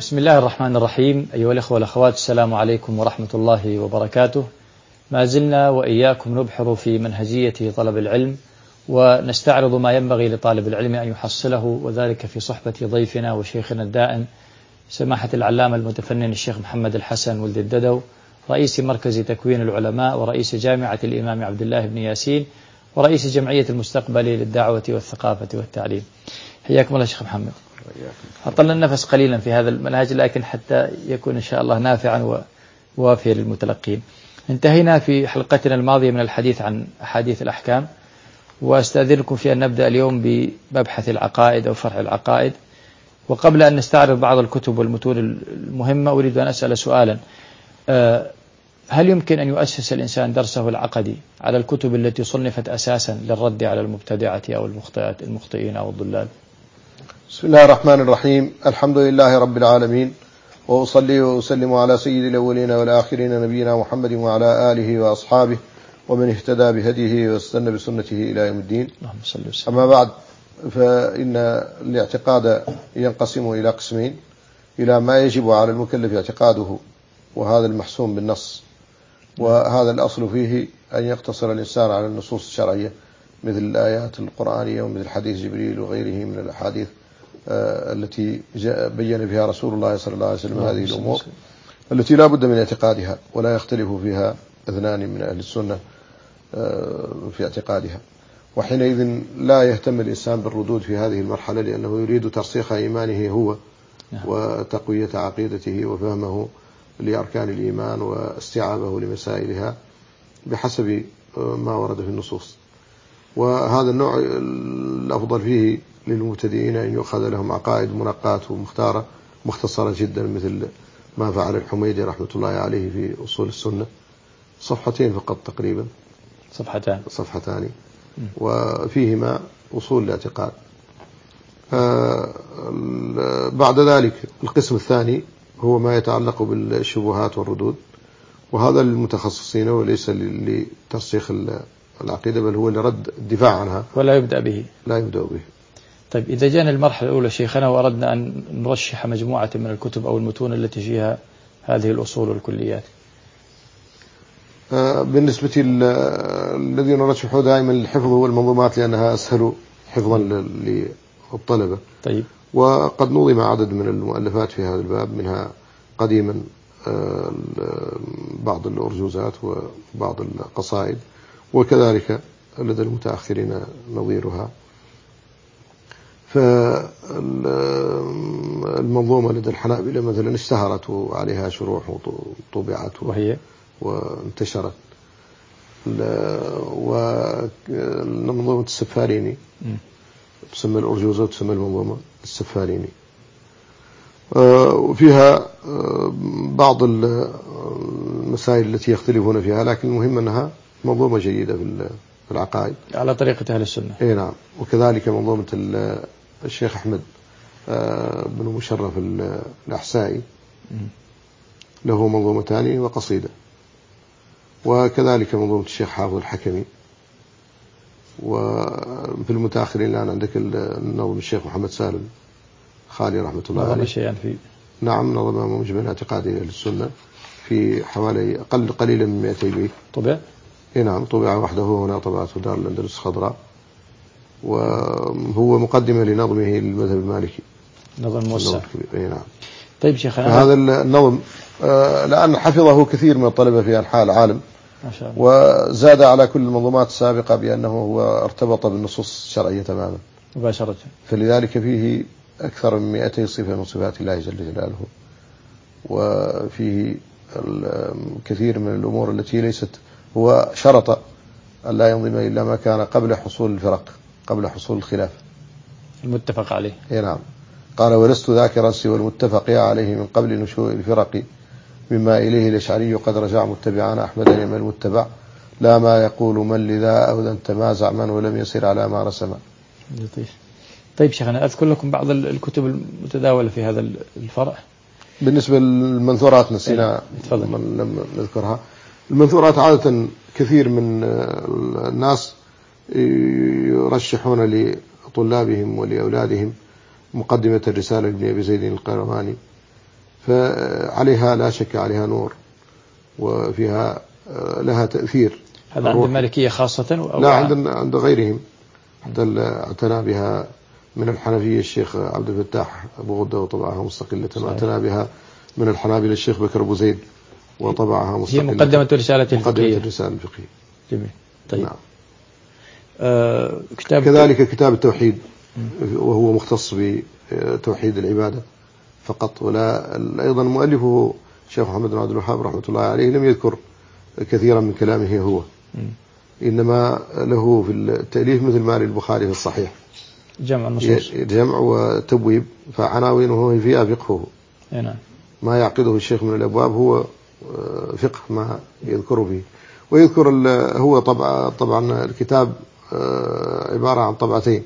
بسم الله الرحمن الرحيم. أيها الأخوة والأخوات، السلام عليكم ورحمة الله وبركاته. ما زلنا وإياكم نبحر في منهجية طلب العلم، ونستعرض ما ينبغي لطالب العلم أن يحصله، وذلك في صحبة ضيفنا وشيخنا الدائم سماحة العلامة المتفنن الشيخ محمد الحسن ولد الددو، رئيس مركز تكوين العلماء ورئيس جامعة الإمام عبد الله بن ياسين ورئيس جمعية المستقبل للدعوة والثقافة والتعليم. حياكم الله شيخ محمد. أطلنا النفس قليلا في هذا المنهج، لكن حتى يكون إن شاء الله نافعا ووافيا للمتلقين. انتهينا في حلقتنا الماضية من الحديث عن أحاديث الأحكام، وأستأذنكم في أن نبدأ اليوم بمبحث العقائد أو فرع العقائد. وقبل أن نستعرض بعض الكتب والمتون المهمة، أريد أن أسأل سؤالا: هل يمكن أن يؤسس الإنسان درسه العقدي على الكتب التي صنفت أساسا للرد على المبتدعة أو المخطئين أو الضلال؟ بسم الله الرحمن الرحيم. الحمد لله رب العالمين، وأصلي وأسلم على سيد الأولين والآخرين نبينا محمد وعلى آله وأصحابه ومن اهتدى بهديه واستنى بسنته إلى يوم الدين. اللهم صل وسلم. أما بعد، فإن الاعتقاد ينقسم إلى قسمين: إلى ما يجب على المكلف اعتقاده، وهذا المحسوم بالنص، وهذا الأصل فيه أن يقتصر الإنسان على النصوص الشرعية مثل الآيات القرآنية ومثل حديث جبريل وغيره من الأحاديث التي بين فيها رسول الله صلى الله عليه وسلم هذه الأمور التي لا بد من اعتقادها، ولا يختلف فيها اثنان من أهل السنة في اعتقادها. وحينئذ لا يهتم الإنسان بالردود في هذه المرحلة، لأنه يريد ترسيخ إيمانه هو وتقوية عقيدته وفهمه لأركان الإيمان واستيعابه لمسائلها بحسب ما ورد في النصوص. وهذا النوع الأفضل فيه للمبتدئين أن يؤخذ لهم عقائد منقاة ومختارة مختصرة جدا، مثل ما فعل الحميدي رحمة الله عليه في أصول السنة، صفحتين فقط تقريبا، صفحتان وفيهما أصول الاعتقاد. بعد ذلك القسم الثاني هو ما يتعلق بالشبهات والردود، وهذا للمتخصصين وليس لترسيخ العقيدة، بل هو لرد الدفاع عنها، ولا يبدأ به. لا يبدأ به. طيب، إذا جاءنا المرحلة الأولى شيخنا وأردنا أن نرشح مجموعة من الكتب أو المتون التي فيها هذه الأصول والكليات، بالنسبة الذين نرشحه دائما الحفظ هو المنظومات، لأنها أسهل حفظا للطلبة. طيب. وقد نظم عدد من المؤلفات في هذا الباب، منها قديما بعض الأرجوزات وبعض القصائد، وكذلك لدى المتأخرين نظيرها. فالمنظومة لدى الحنابلة مثلا اشتهرت وعليها شروح وطبعت وانتشرت، ومنظومة السفاريني تسمى الأرجوزة وتسمى المنظومة السفاريني، وفيها بعض المسائل التي يختلفون فيها، لكن المهم أنها منظومة جيدة في العقائد على طريقة أهل السنة. إيه نعم. وكذلك منظومة الشيخ أحمد بن مشرف الأحسائي له منظومتان وقصيدة، وكذلك منظومة الشيخ حافظ الحكمي. وفي المتأخرين الآن عندك النظم الشيخ محمد سالم خالي رحمة الله عليه. نظم شيئا في نعم، نظم مجمع اعتقادي أهل السنة في حوالي قليلا من 200 بيت. طبع؟ إيه نعم، طبع وحده هنا، طبعته دار الأندلس خضراء، وهو مقدمة لنظمه للمذهب المالكي، نظم موسع. إيه نعم. طيب شيخنا، هذا النظم لأن حفظه كثير من الطلبة في أنحاء العالم، ما شاء الله، وزاد على كل المنظومات السابقة بأنه هو ارتبط بالنصوص الشرعية تماما مباشرة، فلذلك فيه أكثر من 200 صفة من صفات الله جل جلاله، وفيه الكثير من الأمور التي ليست، هو شرط أن لا ينظم إلا ما كان قبل حصول الفرق، قبل حصول الخلاف المتفق عليه. نعم. قال: ولست ذاكرا سوى المتفق عليه من قبل نشوء الفرق، مما إليه الأشعري قد رجع متبعان أحمد نعم المتبع، لا ما يقول من لذا أو ذا تمازع من ولم يسر على ما رسم. لطيف. طيب شيخنا، أذكر لكم بعض الكتب المتداولة في هذا الفرع. بالنسبة للمنثورات نسينا لم نذكرها. المنثورات عادة كثير من الناس يرشحون لطلابهم ولأولادهم مقدمة الرسالة لابن أبي زيد القيرواني، فعليها لا شك عليها نور، وفيها لها تأثير. هذا عند المالكية خاصة لا، عند غيرهم. حتى اعتنى بها من الحنفية الشيخ عبد الفتاح أبو غدة وطبعها مستقلة، واعتنى بها من الحنابلة الشيخ بكر أبو زيد وطبعها مستقلة. هي مقدمة الرسالة الفقهية. مقدمة الرسالة الفقهية. جميل. طيب. نعم. كذلك كتاب التوحيد، وهو مختص بتوحيد العبادة فقط. ولا أيضا مؤلفه الشيخ محمد بن عبد الوهاب رحمة الله عليه لم يذكر كثيرا من كلامه هو، إنما له في التأليف مثل ما للبخاري في الصحيح جمع النصوص، جمع وتبويب، فعناوينه فيها فقهه. نعم. ما يعقده الشيخ من الأبواب هو فقه ما يذكره فيه. ويذكر هو طبعا الكتاب عبارة عن طبعتين،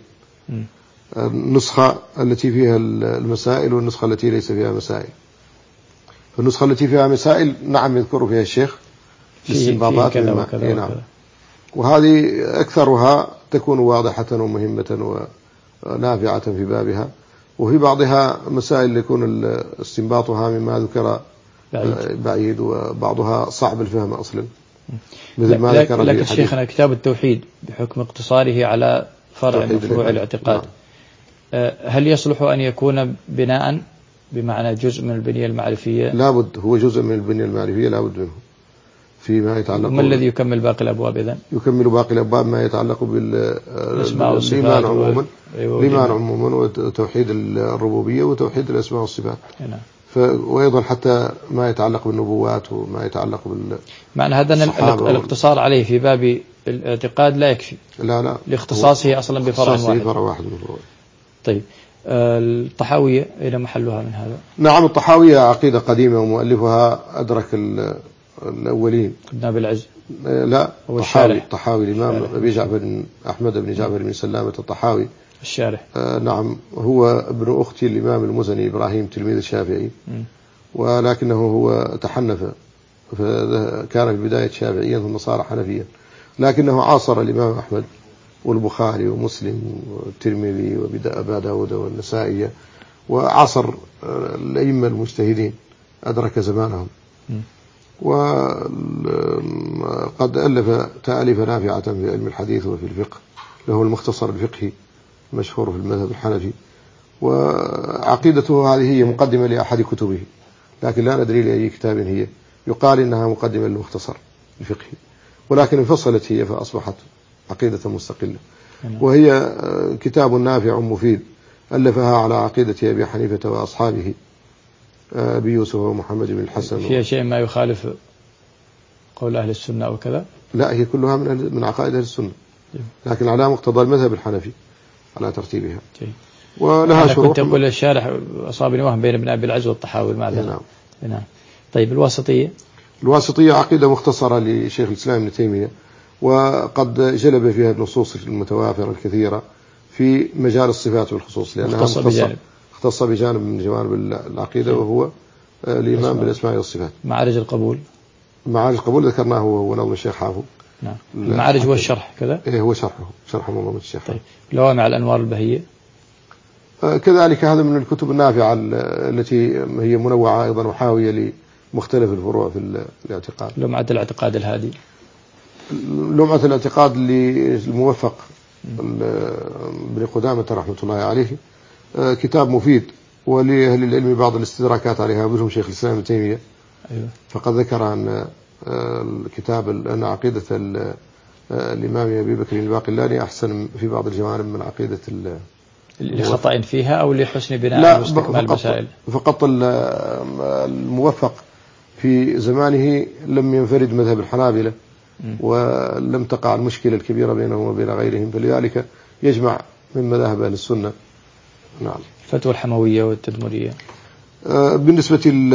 النسخة التي فيها المسائل والنسخة التي ليس فيها مسائل. فالنسخة التي فيها مسائل نعم يذكر فيها الشيخ استنباطات كذا وكذا نعم. وهذه أكثرها تكون واضحة ومهمة ونافعة في بابها، وفي بعضها مسائل يكون استنباطها مما ذكر بعيد، وبعضها صعب الفهم أصلا مثل ما ذكر. لكن شيخنا كتاب التوحيد بحكم اقتصاره على فرع من فروع الاعتقاد، هل يصلح أن يكون بناء بمعنى جزء من البنية المعرفية؟ لابد، هو جزء من البنية المعرفية لابد منه فيما يتعلق. ما الذي يكمل باقي الأبواب إذن؟ يكمل باقي الأبواب ما يتعلق بالإيمان عموما، الإيمان عموما، وتوحيد الربوبية وتوحيد الأسماء والصفات. وأيضا حتى ما يتعلق بالنبوات وما يتعلق معنى هذا الاقتصار عليه في باب الاعتقاد لا يكفي. لا لاختصاصه أصلا بفرع واحد من فروع. طيب، الطحاوية إلى محلها من هذا؟ نعم، الطحاوية عقيدة قديمة ومؤلفها أدرك الأولين. ابن أبي العز؟ لا، الطحاوي الإمام أحمد بن جعفر بن سلامة الطحاوي الشارح. نعم، هو ابن أختي الإمام المزني إبراهيم تلميذ الشافعي، ولكنه هو تحنف، فكان في بداية شافعيا ثم صار حنفيا، لكنه عاصر الإمام أحمد والبخاري ومسلم والترمذي وأبا داود والنسائي، وعصر الأئمة المجتهدين، أدرك زمانهم. وقد ألف تأليف نافعة في علم الحديث وفي الفقه، له المختصر الفقهي مشهور في المذهب الحنفي، وعقيدته هذه هي مقدمة لأحد كتبه، لكن لا ندري لأي كتاب هي. يقال إنها مقدمة للمختصر الفقهي، ولكن انفصلت هي فأصبحت عقيدة مستقلة، وهي كتاب نافع مفيد ألفها على عقيدة أبي حنيفة وأصحابه، أبي يوسف ومحمد بن الحسن. فيها شيء ما يخالف قول أهل السنة أو كذا؟ لا، هي كلها من عقائد أهل السنة، لكن على مقتضى المذهب الحنفي على ترتيبها. ولها شروح. كنت أقول الشارح أصابني وهم بين ابن أبي العز والطحاوي. ماذا؟ نعم. طيب، الواسطية عقيدة مختصرة لشيخ الإسلام ابن تيمية، وقد جلب فيها النصوص المتوافرة الكثيرة في مجال الصفات والخصوص، لأنها اختص بجانب من جوانب العقيدة، وهو الإيمان بالأسماء والصفات. معارج القبول ذكرناه وهو نظم الشيخ حافظ. نعم. المعارج هو الشرح كذا؟ إيه، هو شرح منظومة الشيخ. طيب، لوامع الأنوار البهية كذلك، هذا من الكتب النافعة التي هي منوعة أيضا وحاوية لمختلف الفروع في الاعتقاد. لمعة الاعتقاد الهادي، لمعة الاعتقاد للموفق ابن قدامة رحمة الله عليه، كتاب مفيد، ولأهل العلم بعض الاستدراكات عليها، منهم شيخ الإسلام ابن تيمية. أيوة. فقد ذكر أن الكتاب أن عقيدة الإمام أبي بكر الباقلاني أحسن في بعض الجوانب من عقيدة لخطأ فيها أو لحسن بناء واستكمال المسائل. فقط الموفق في زمانه لم ينفرد مذهب الحنابلة، ولم تقع المشكلة الكبيرة بينهم وبين غيرهم، فلذلك يجمع من مذاهب أهل السنة. نعم. فتوى الحموية والتدمرية. بالنسبة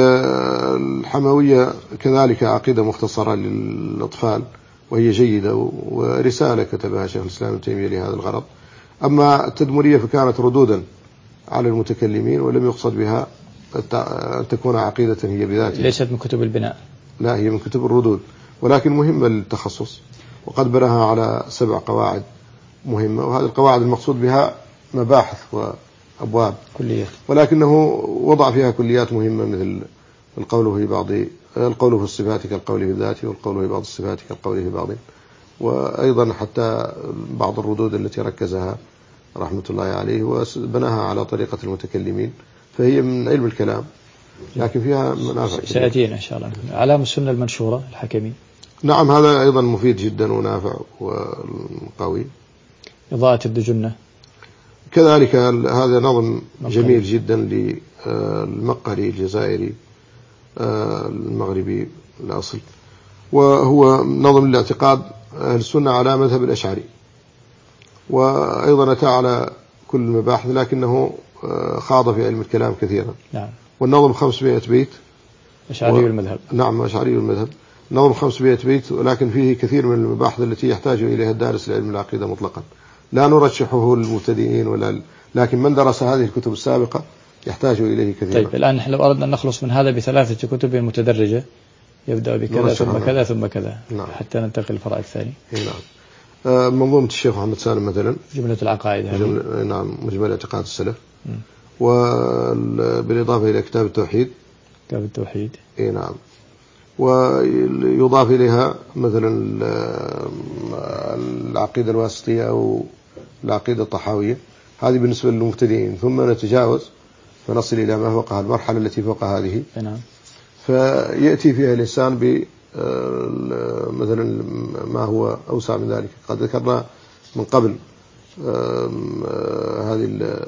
للحموية كذلك عقيدة مختصرة للأطفال، وهي جيدة، ورسالة كتبها شيخ الإسلام ابن تيمية لهذا الغرض. أما التدمرية فكانت ردودا على المتكلمين، ولم يقصد بها أن تكون عقيدة هي بذاتها، ليست من كتب البناء، لا، هي من كتب الردود، ولكن مهمة للتخصص، وقد بناها على 7 قواعد مهمة، وهذه القواعد المقصود بها مباحث وأبواب كليات، ولكنه وضع فيها كليات مهمة مثل القول في الصفات كالقول في الذات، والقول في بعض الصفات كالقول في بعض. وأيضا حتى بعض الردود التي ركزها رحمة الله عليه وبناها على طريقة المتكلمين، فهي من علم الكلام لكن فيها منافع. سيأتينا إن شاء الله. علام السنة المنشورة الحكمي. نعم، هذا أيضا مفيد جدا ونافع وقوي. إضاءة الدجنة كذلك هذا نظم جميل جدا للمقري الجزائري المغربي الأصل، وهو نظم الاعتقاد أهل السنة على مذهب الأشعري، وأيضا أتى على كل المباحث لكنه خاض في علم الكلام كثيرا. نعم. والنظم 500 بيت. أشعري المذهب. نعم، أشعري المذهب. نظم 500 بيت، ولكن فيه كثير من المباحث التي يحتاج إليها الدارس لعلم العقيدة مطلقا. لا نرشحه للمبتدئين لكن من درس هذه الكتب السابقة يحتاج إليه كثيرا. طيب الآن نحن لو أردنا أن نخلص من هذا ب3 كتب متدرجة، يبدأ بكذا ثم كذا ثم كذا. نعم. حتى ننتقل للفرع الثاني. نعم. منظومة الشيخ محمد سالم مثلا، جملة العقائد. نعم، مجمل اعتقاد السلف. وبالإضافة إلى كتاب التوحيد. كتاب التوحيد. نعم. ويضاف إليها مثلا العقيدة الواسطية أو العقيدة الطحاوية، هذه بالنسبة للمبتدئين. ثم نتجاوز فنصل إلى ما فوقها، المرحلة التي فوق هذه. نعم. فيأتي فيها الإنسان مثلا ما هو أوسع من ذلك. قد ذكرنا من قبل هذه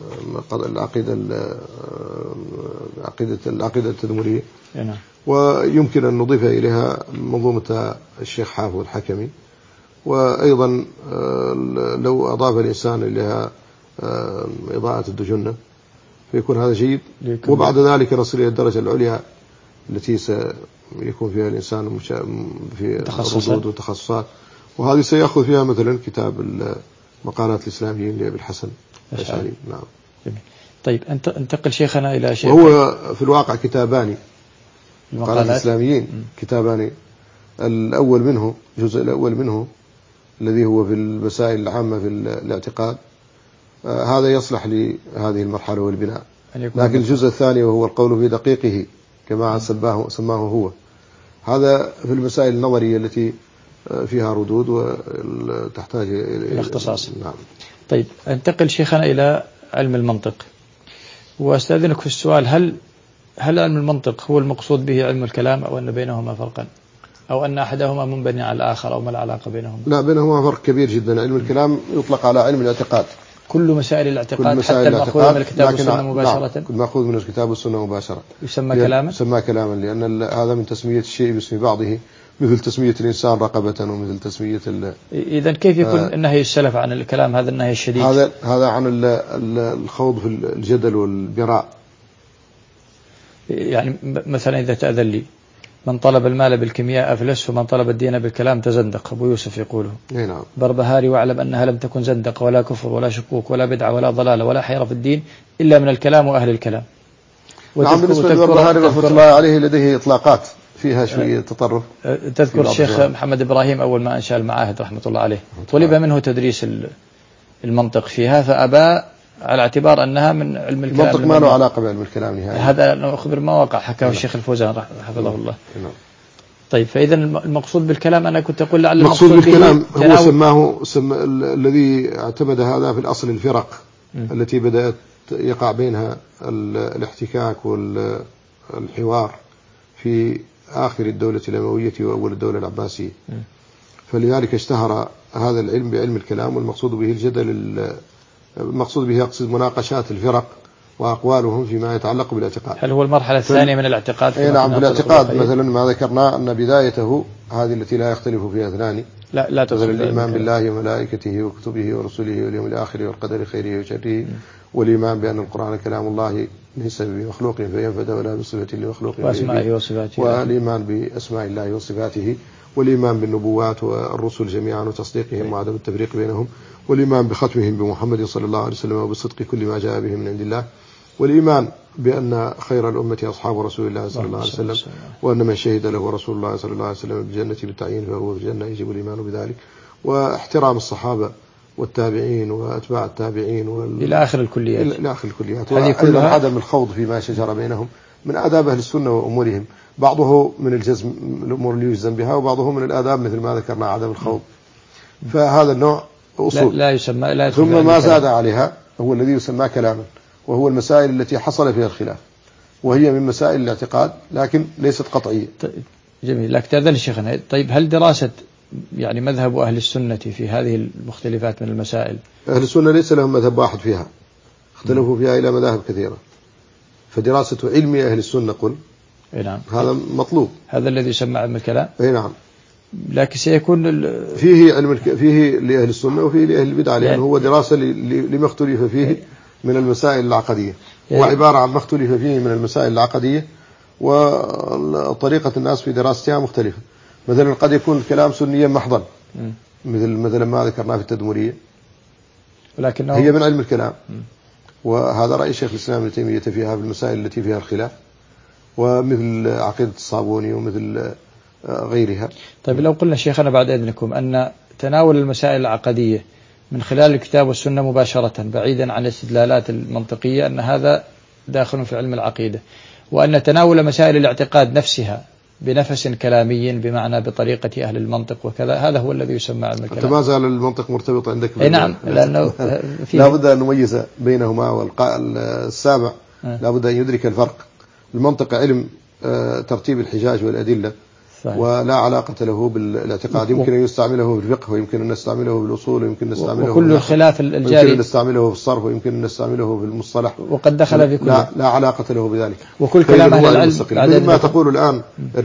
العقيدة التدمرية. نعم. ويمكن أن نضيف إليها منظومة الشيخ حافظ الحكمي. وأيضا لو أضاف الإنسان إليها إضاءة الدجنة فيكون هذا جيد. وبعد ذلك نصل إلى الدرجة العليا التي سيكون فيها الإنسان في ردود وتخصصات، وهذه سيأخذ فيها مثلا كتاب مقالات الإسلاميين لأبي الحسن الأشعري. نعم. جميل. طيب انتقل شيخنا إلى شيخ. وهو في الواقع كتابان، مقالات الإسلاميين كتابان. الأول منه، الجزء الأول منه الذي هو في المسائل العامة في الاعتقاد، هذا يصلح لهذه المرحلة والبناء. لكن الجزء الثاني وهو القول في دقيقه كما سماه هو، هذا في المسائل النظرية التي فيها ردود وتحتاج إلى اختصاص. نعم. طيب انتقل شيخنا إلى علم المنطق، واستأذنك في السؤال: هل علم المنطق هو المقصود به علم الكلام، أو أن بينهما فرقا، أو أن أحدهما منبني على الآخر، أو ما العلاقة بينهما؟ لا، بينهما فرق كبير جدا. علم الكلام يطلق على علم الاعتقاد، كل مسائل الاعتقاد، حتى المأخوذ من الكتاب والسنة مباشرة. كل مأخوذ من الكتاب والسنة مباشرة يسمى كلاما. يسمى كلاما، لأن هذا من تسمية الشيء باسم بعضه، مثل تسمية الإنسان رقبة، ومثل تسمية إذن كيف يكون النهي السلف عن الكلام هذا النهي الشديد؟ هذا عن الخوض في الجدل والبراء. يعني مثلا إذا تأذن لي: من طلب المال بالكيمياء أفلس، ومن طلب الدين بالكلام تزندق. أبو يوسف يقوله. نعم. بربهاري: واعلم أنها لم تكن زندق ولا كفر ولا شكوك ولا بدعة ولا ضلالة ولا حيرة في الدين إلا من الكلام وأهل الكلام. نعم. بالنسبة للبربهاري رحمة الله عليه لديه إطلاقات فيها شوية تطرف. تذكر الشيخ محمد إبراهيم أول ما أنشأ المعاهد رحمة الله عليه طلب منه تدريس المنطق فيها، فأبى على اعتبار أنها من علم الكلام. المنطق ما له علاقة بعلم الكلام نهائيا. هذا أنا أخبر ما وقع، حكاه الشيخ الفوزان حفظه الله. طيب، فإذا المقصود بالكلام، أنا كنت أقول لعل المقصود بالكلام هو الذي اعتمد هذا في الأصل الفرق التي بدأت يقع بينها الاحتكاك والحوار في آخر الدولة الأموية وأول الدولة العباسية. فلذلك اشتهر هذا العلم بعلم الكلام، والمقصود به الجدل، المقصود به أقصد مناقشات الفرق وأقوالهم فيما يتعلق بالاعتقاد. هل هو المرحلة الثانية من الاعتقاد؟ نعم. بالاعتقاد مثلا ما ذكرنا أن بدايته هذه التي لا يختلف فيها اثنان، لا تدخل الإيمان بالله وملائكته وكتبه ورسله واليوم الآخر والقدر خيره وشره، والإيمان بأن القرآن كلام الله ليس بمخلوق فينفد ولا بصفة لمخلوق، وأسمائه وصفاته، والإيمان بأسماء الله وصفاته، والإيمان بالنبوات والرسل جميعا وتصديقهم وعدم التفريق بينهم، والإيمان بختمهم بمحمد صلى الله عليه وسلم وبصدق كل ما جاء به من عند الله، والإيمان بأن خير الأمة أصحاب رسول الله صلى الله عليه وسلم، وأن من شهد له رسول الله صلى الله عليه وسلم بالجنة بالتعيين فهو في الجنة، يجب الإيمان بذلك، واحترام الصحابة والتابعين وأتباع التابعين إلى آخر الكليات. إلى آخر الكليات، هذه كلها عدم الخوض فيما شجر بينهم من آداب أهل السنة وأمورهم، بعضه من الجزم الأمور اللي يجزم بها، وبعضه من الآداب مثل ما ذكرنا عدم الخوض. فهذا النوع أصول لا يسمى لا ثم ما زاد عليها هو الذي يسمى كلاما، وهو المسائل التي حصل فيها الخلاف، وهي من مسائل الاعتقاد لكن ليست قطعية. جميل. لك تأذن شيخنا، طيب هل دراسة يعني مذهب أهل السنة في هذه المختلفات من المسائل؟ أهل السنة ليس لهم مذهب واحد فيها، اختلفوا فيها إلى مذاهب كثيرة، فدراسة علم أهل السنة قل نعم هذا مطلوب، هذا الذي يسمى علم الكلام. نعم. لكن سيكون فيه علم فيه لأهل السنة وفيه لأهل البدعة، لأنه هو دراسة لما اختلف فيه من المسائل العقدية، هو عبارة عن ما اختلف فيه من المسائل العقدية، وطريقة الناس في دراستها مختلفة. مثلا قد يكون الكلام سنيا محضا مثل ما ذكرنا في التدمرية، ولكنه هي من علم الكلام، وهذا رأي شيخ الإسلام ابن تيمية فيها في المسائل التي فيها الخلاف، ومثل عقيدة الصابوني ومثل غيرها. طيب لو قلنا شيخنا بعد إذنكم أن تناول المسائل العقدية من خلال الكتاب والسنة مباشرة بعيدا عن الاستدلالات المنطقية أن هذا داخل في علم العقيدة، وأن تناول مسائل الاعتقاد نفسها بنفس كلامي بمعنى بطريقة أهل المنطق وكذا، هذا هو الذي يسمى علم الكلام. ما زال المنطق مرتبط عندك؟ نعم، لأنه لا بد أن نميز بينهما، والقائل السابع لا بد أن يدرك الفرق. المنطق علم ترتيب الحجاج والأدلة، صحيح. ولا علاقة له بالاعتقاد، يمكن أن يستعمله في الفقه، ويمكن أن نستعمله بالأصول، ويمكن أن نستعمله وكل الخلاف الجاري، ويمكن أن نستعمله في الصرف، ويمكن أن نستعمله في المصطلح، وقد دخل في كل لا علاقة له بذلك. وكل كلام أهل العلم مثل ما تقول الآن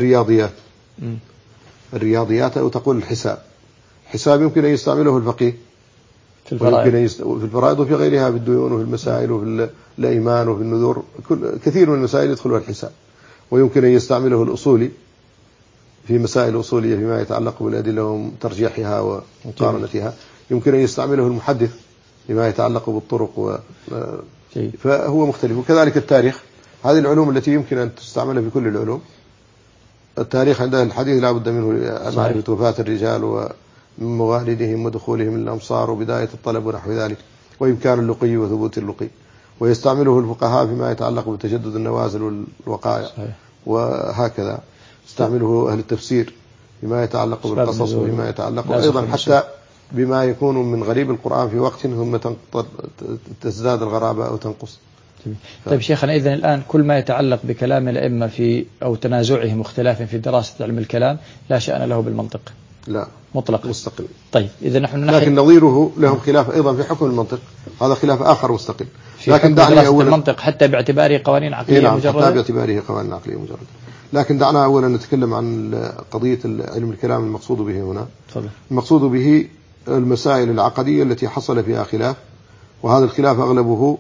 الرياضيات أو تقول الحساب يمكن أن يستعمله الفقيه في الفرائض وفي غيرها، في الديون وفي المسائل وفي الأيمان وفي النذور، كثير من المسائل يدخلها الحساب. ويمكن أن يستعمله الأصولي في مسائل أصولية فيما يتعلق بالأدلة وترجيحها ومقارنتها، يمكن أن يستعمله المحدث فيما يتعلق بالطرق فهو مختلف. وكذلك التاريخ، هذه العلوم التي يمكن أن تستعمل في كل العلوم. التاريخ عند الحديث لا بد منه معرفة وفاة الرجال وموالدهم ودخولهم الأمصار وبداية الطلب ونحو ذلك، وإمكان اللقي وثبوت اللقي. ويستعمله الفقهاء فيما يتعلق بتجدد النوازل والوقائع، وهكذا استعمله أهل التفسير بما يتعلق بالقصص وبما يتعلق أيضا حتى بما يكون من غريب القرآن في وقت ثم تزداد الغرابة أو تنقص. طيب شيخنا، إذن الآن كل ما يتعلق بكلام الأئمة في أو تنازعهم واختلافهم في دراسة علم الكلام لا شأن له بالمنطق؟ لا، مطلق مستقل. طيب إذا نحن لكن نظيره لهم خلاف أيضا في حكم المنطق، هذا خلاف آخر مستقل. لكن دعني أولا المنطق حتى باعتباره قوانين عقلية مجردة. حتى باعتباره قوانين عقلية مجردة. لكن دعنا أولا نتكلم عن قضية علم الكلام المقصود به هنا. تفضل. المقصود به المسائل العقدية التي حصل فيها خلاف، وهذا الخلاف أغلبه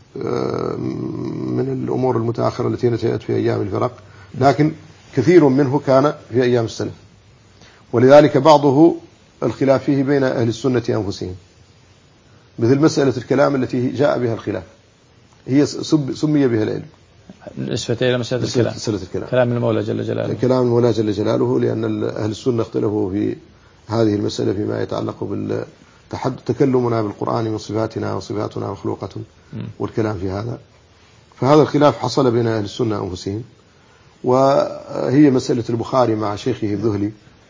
من الأمور المتأخرة التي نشأت في أيام الفرق، لكن كثير منه كان في أيام السلف، ولذلك بعضه الخلاف فيه بين أهل السنة أنفسهم، مثل مسألة الكلام التي جاء بها الخلاف، هي سمي بها العلم نسبة إلى مسألة الكلام، كلام المولى جل جلاله، كلام المولى جل جلاله، لأن أهل السنة اختلفوا في هذه المسألة فيما يتعلق تكلمنا بالقرآن من صفاتنا وصفاتنا مخلوقة، والكلام في هذا. فهذا الخلاف حصل بين أهل السنة أنفسهم، وهي مسألة البخاري مع شيخه الذهلي،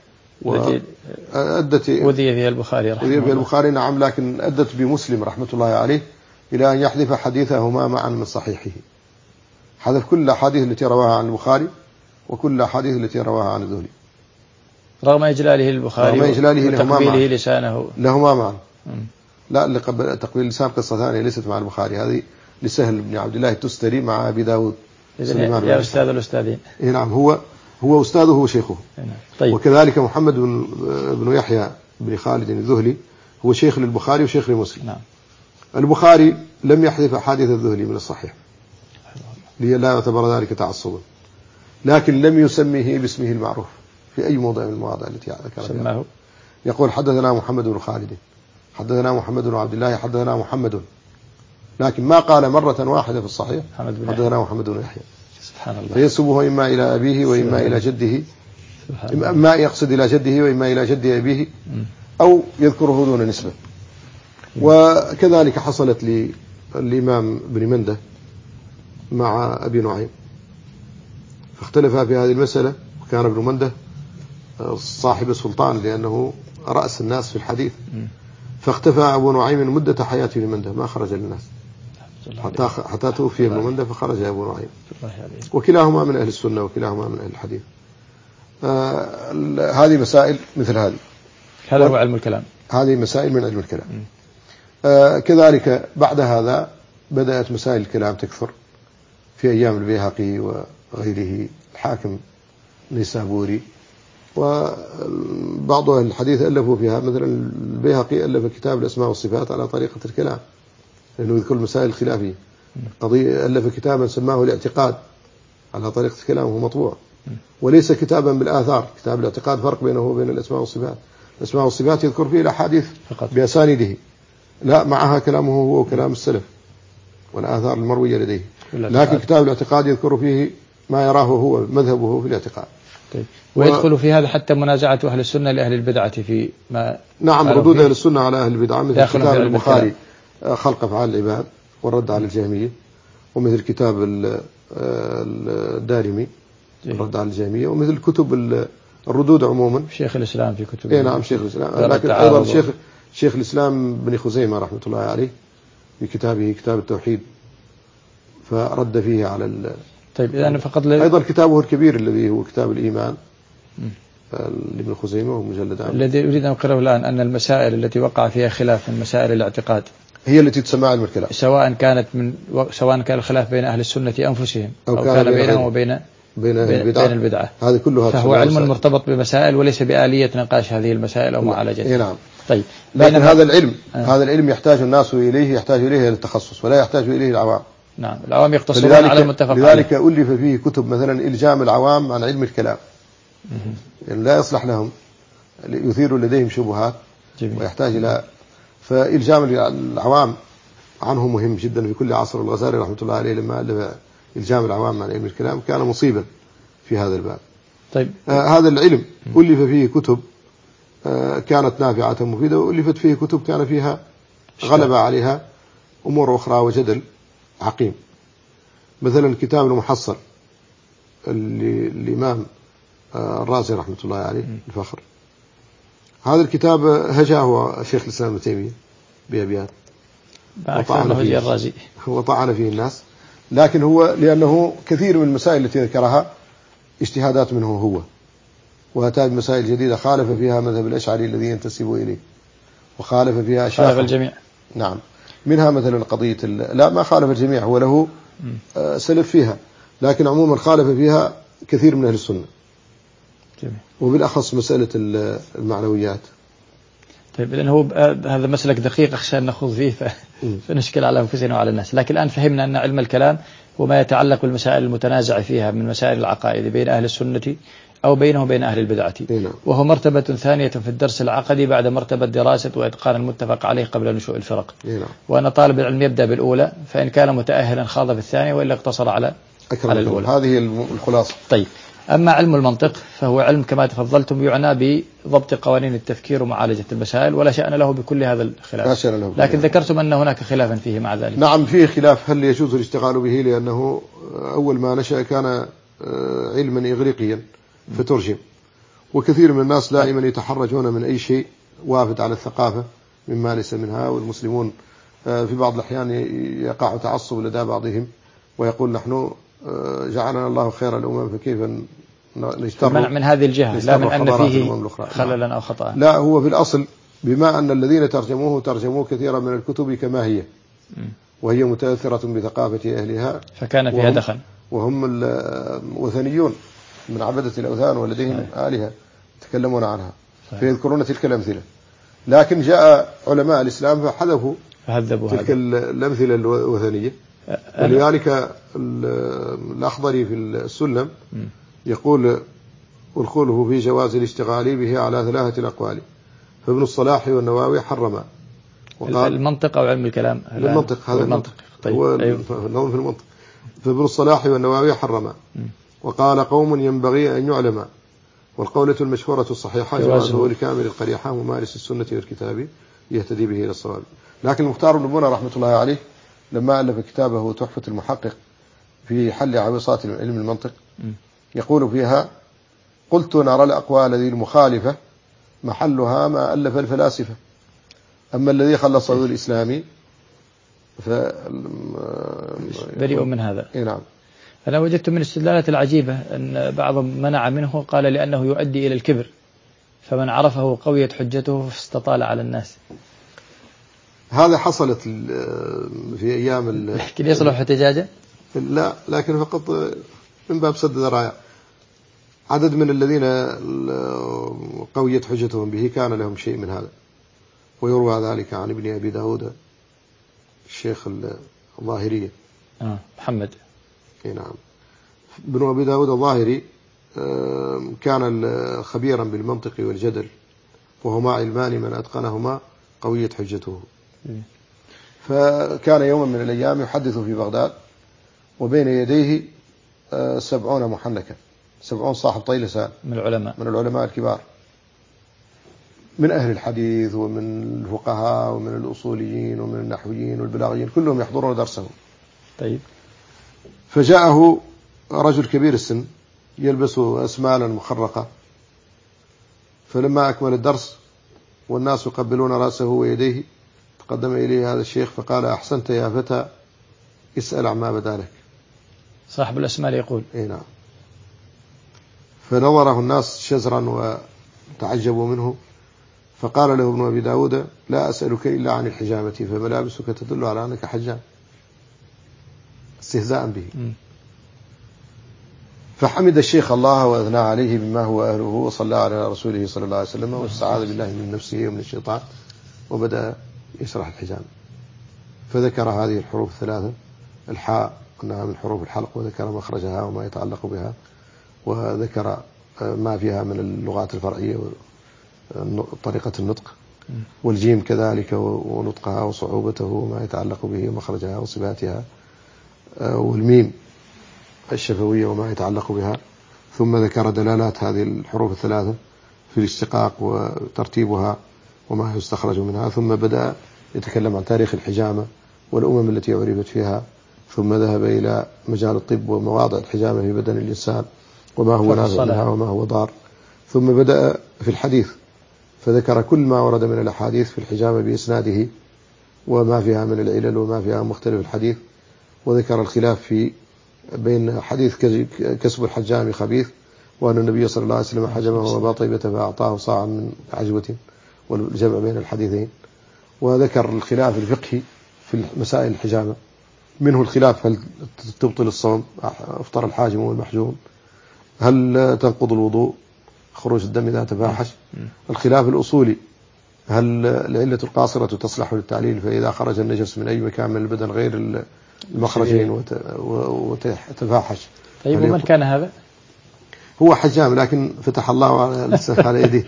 وأدت وذي فيها البخاري رحمه الله. البخاري نعم، لكن أدت بمسلم رحمة الله عليه إلى أن يحذف حديثهما معا من صحيحه، حذف كل الأحاديث التي رواها عن البخاري وكل الأحاديث التي رواها عن الذهلي، رغم إجلاله البخاري وتقبيله لسانه لهما معا. لا، تقبيل اللسان قصة ثانية ليست مع البخاري، هذه لسهل بن عبد الله التستري مع أبي داود. يا أستاذ الأستاذين. نعم، هو أستاذه وشيخه. طيب. وكذلك محمد بن يحيى بن خالد الذهلي هو شيخ للبخاري وشيخ لمسلم. نعم. البخاري لم يحذف أحاديث الذهلي من الصحيح لا يعتبر ذلك تعصبا، لكن لم يسميه باسمه المعروف في أي موضع من المواضع التي ذكرها. يقول حدثنا محمد بن خالد، حدثنا محمد بن عبد الله، حدثنا محمد، لكن ما قال مرة واحدة في الصحيح حدثنا محمد بن يحيى. سبحان الله. فينسبه إما إلى أبيه وإما إلى جده، إما يقصد إلى جده وإما إلى جد أبيه، أو يذكره دون نسبة. وكذلك حصلت للإمام بن منده مع أبي نعيم، فاختلفا في هذه المسألة، وكان ابن منده صاحب السلطان لأنه رأس الناس في الحديث. فاختفى أبو نعيم مدة حياته لمنده، ما خرج للناس حتى توفي ابن منده، فخرج أبو نعيم. وكلاهما من أهل السنة وكلاهما من أهل الحديث. هذه مسائل مثل هذه. هذا هو علم الكلام. هذه مسائل من علم الكلام. كذلك بعد هذا بدأت مسائل الكلام تكثر في أيام البيهقي وغيره، الحاكم النيسابوري، وبعض أهل الحديث ألفوا فيها. مثلا البيهقي ألف كتاب الأسماء والصفات على طريقة الكلام، لأنه يذكر المسائل الخلافية. قضية ألف كتابا سماه الاعتقاد على طريقة الكلام، وهو مطبوع، وليس كتابا بالآثار. كتاب الاعتقاد فرق بينه وبين الأسماء والصفات. الأسماء والصفات يذكر فيه الأحاديث بأسانيده، لا معها كلامه هو وكلام السلف والآثار المروية لديه. لكن كتاب الاعتقاد يذكر فيه ما يراه هو مذهبه في الاعتقاد. طيب. ويدخل في هذا حتى منازعة أهل السنة لأهل البدعة في ما. نعم، ردود أهل السنة على أهل البدعة، مثل كتاب البخاري خلق أفعال العباد والرد على الجهمية، ومثل كتاب الدارمي الرد على الجهمية، ومثل كتب الردود عموما. شيخ الإسلام في كتبه. نعم شيخ الإسلام، لكن أيضا شيخ الإسلام بن خزيمة رحمة الله عليه في كتابه كتاب التوحيد فرد فيه على طيب إذا فقط أيضا كتابه الكبير الذي هو كتاب الإيمان لابن خزيمة ومجلد عام. الذي أريد أن أقرأه الآن أن المسائل التي وقع فيها خلاف من مسائل الاعتقاد هي التي تسمى علم الكلام، سواء كان الخلاف بين أهل السنة أنفسهم أو كان بينهم وبين البدعة. هذه كلها فهو علم مرتبط بمسائل وليس بآلية نقاش هذه المسائل أو معالجتها. نعم. طيب. لكن هذا العلم يحتاج الناس إليه، يحتاج إليه التخصص ولا يحتاج إليه العوام. نعم، العوام يقتصرون على المتفق عليه. لذلك ألف فيه كتب مثلا إلجام العوام عن علم الكلام، يعني لا يصلح لهم، يثير لديهم شبهات. جميل. ويحتاج إلى فإلجام العوام عنه مهم جدا في كل عصر. الغزالي رحمة الله عليه لما ألف إلجام العوام عن علم الكلام كان مصيبا في هذا الباب. طيب. هذا العلم ألف فيه كتب كانت نافعة مفيدة، وألفت فيه كتب كان فيها غلب عليها أمور أخرى وجدل عقيم. مثلا كتاب المحصل الإمام الرازي رحمة الله عليه الفخر، هذا الكتاب هجاه شيخ الإسلام ابن تيمية بأبيات وطعن فيه الناس، لكن هو لأنه كثير من المسائل التي ذكرها اجتهادات منه هو، وأتى بمسائل جديدة خالف فيها مذهب الأشعري الذي ينتسب إليه، وخالف فيها خالف الجميع. نعم، منها مثلا قضية لا ما خالف الجميع، هو له سلف فيها، لكن عموما خالف فيها كثير من أهل السنة. جميل. وبالأخص مسألة المعنويات. طيب، لأن هو هذا مسلك دقيق أخشى أن نخوض فيه فنشكل على أنفسنا وعلى الناس. لكن الآن فهمنا أن علم الكلام هو ما يتعلق بالمسائل المتنازع فيها من مسائل العقائد بين أهل السنة أو بينه وبين أهل البدعة. وهو مرتبة ثانية في الدرس العقدي بعد مرتبة دراسة وإتقان المتفق عليه قبل نشوء الفرق. وأن طالب العلم يبدأ بالأولى، فإن كان متأهلا خاض في الثانية، وإلا اقتصر على الأولى. هذه الخلاصة. طيب. أما علم المنطق فهو علم كما تفضلتم يعنى بضبط قوانين التفكير ومعالجة المسائل، ولا شأن له بكل هذا الخلاف. لكن ذكرتم أن هناك خلافا فيه مع ذلك. نعم، فيه خلاف هل يجوز الاشتغال به، لأنه أول ما نشأ كان علما إغريقيا فترجم، وكثير من الناس دائما يتحرجون من أي شيء وافد على الثقافة مما ليس منها. والمسلمون في بعض الأحيان يقع تعصب لدى بعضهم ويقول نحن جعلنا الله خير الأمم، فكيف نجتر من هذه الجهة، لا من أن فيه خللا أو خطأ. لا، هو في الأصل بما أن الذين ترجموه كثيرا من الكتب كما هي، وهي متأثرة بثقافة أهلها، فكان فيها دخل، وهم الوثنيون من عبدة الأوثان ولديهم آلهة يتكلمون عنها فيذكرون تلك الأمثلة. لكن جاء علماء الإسلام فحذفوا تلك الأمثلة الوثنية. ولذلك الأخضري في السلم يقول والخوله في جواز الاشتغال به على 3 أقوال، فابن الصلاح والنووي حرما. المنطق أو علم الكلام؟ المنطق، هذا المنطق. طيب. هو النظر في المنطق. فابن الصلاح والنووي حرما، وقال قوم ينبغي أن يعلم، والقولة المشهورة الصحيحة جوازه لكامل القريحة ممارس السنة والكتاب يهتدي به إلى الصواب. لكن المختار بن بونة رحمة الله عليه لما ألف كتابه تحفة المحقق في حل عويصات علم المنطق يقول فيها: قلت نرى الأقوال ذي المخالفة محلها ما ألف الفلاسفة، أما الذي خلصه الإسلامي بريء من هذا. نعم. أنا وجدت من الاستدلالات العجيبة أن بعضهم منع منه، قال لأنه يؤدي إلى الكبر، فمن عرفه قويت حجته فاستطال على الناس. هذا حصلت في أيام لكن يصلح احتجاجا؟ لا، لكن فقط من باب سد ذرائع. عدد من الذين قويت حجتهم به كان لهم شيء من هذا، ويروى ذلك عن ابن أبي داود الشيخ الظاهري محمد. نعم. ابن أبي داود الظاهري كان خبيرا بالمنطق والجدل، وهما علمان من أتقنهما قويت حجته. فكان يوما من الأيام يحدث في بغداد، وبين يديه 70 محنكا، 70 صاحب طيل لسان من العلماء الكبار، من أهل الحديث ومن الفقهاء ومن الأصوليين ومن النحويين والبلاغيين، كلهم يحضرون درسه. طيب. فجاءه رجل كبير السن يلبس أسمالا مخرقة، فلما أكمل الدرس والناس يقبلون رأسه ويديه، تقدم إليه هذا الشيخ فقال: أحسنت يا فتى، اسأل عما بدا لك. صاحب الأسمال يقول. نعم. فنظره الناس شزرا وتعجبوا منه، فقال له ابن أبي داود: لا أسألك إلا عن الحجامة، فملابسك تدل على أنك حجام، استهزاء به. فحمد الشيخ الله وأثنى عليه بما هو أهله، وصلى على رسوله صلى الله عليه وسلم، واستعاذ بالله من نفسه ومن الشيطان، وبدأ يشرح الحجام. فذكر هذه الحروف الثلاثة: الحاء أنها من حروف الحلق، وذكر مخرجها وما يتعلق بها، وذكر ما فيها من اللغات الفرعية وطريقة النطق، والجيم كذلك ونطقها وصعوبته وما يتعلق به ومخرجها وصفاتها، والميم الشفوية وما يتعلق بها. ثم ذكر دلالات هذه الحروف الثلاثة في الاشتقاق وترتيبها وما يستخرج منها. ثم بدأ يتكلم عن تاريخ الحجامة والأمم التي عرفت فيها، ثم ذهب إلى مجال الطب ومواضع الحجامة في بدن الإنسان، وما هو نافع منها وما هو ضار. ثم بدأ في الحديث، فذكر كل ما ورد من الأحاديث في الحجامة بإسناده، وما فيها من العلل وما فيها مختلف الحديث. وذكر الخلاف في بين حديث كسب الحجام خبيث، وأن النبي صلى الله عليه وسلم حجمه وأبا طيبة فأعطاه صاعا من عجوة، والجمع بين الحديثين. وذكر الخلاف الفقهي في مسائل الحجامة، منه الخلاف: هل تبطل الصوم، افطر الحاجم والمحجوم، هل تنقض الوضوء، خروج الدم إذا تفاحش. الخلاف الأصولي: هل العلة القاصرة تصلح للتعليل، فإذا خرج النجس من أي مكان من البدن غير المخرجين وتفاحش. طيب، ومن كان هذا؟ هو حجام، لكن فتح الله على يده،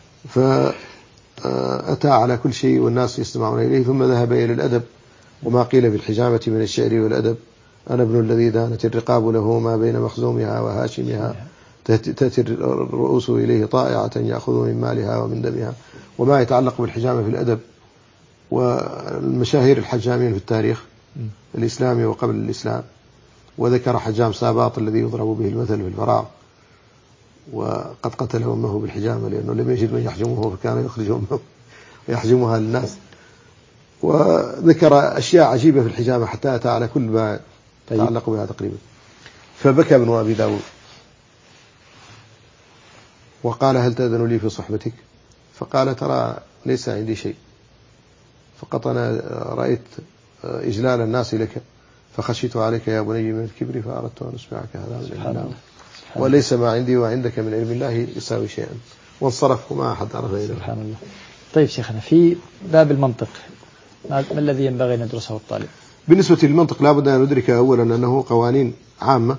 فأتى على كل شيء والناس يستمعون إليه. ثم ذهب إلى الأدب وما قيل في الحجامة من الشعر والأدب: أنا ابن الذي دانت الرقاب له ما بين مخزومها وهاشمها، تأتي الرؤوس إليه طائعة يأخذ من مالها ومن دمها، وما يتعلق بالحجامة في الأدب، والمشاهير الحجامين في التاريخ الإسلامي وقبل الإسلام. وذكر حجام ساباط الذي يضرب به المثل في الفراغ، وقد قتل أمه بالحجامة لأنه لم يجد من يحجمه، فكان يخرج أمه ويحجمها للناس. وذكر أشياء عجيبة في الحجامة حتى أتى على كل ما يتعلق بها تقريبا. فبكى ابن أبي داود وقال: هل تأذن لي في صحبتك؟ فقال: ترى ليس عندي شيء، فقط أنا رأيت إجلال الناس لك، فخشيت عليك يا بني من الكبر، فأردت أن أسمعك هذا من علم الله، وليس ما عندي وعندك من علم الله يساوي شيئا. وانصرف وما أحد عرف إليه. سبحان الله. طيب شيخنا، في باب المنطق ما الذي ينبغي أن يدرسه الطالب؟ بالنسبة للمنطق لا بد أن ندرك أولا أنه قوانين عامة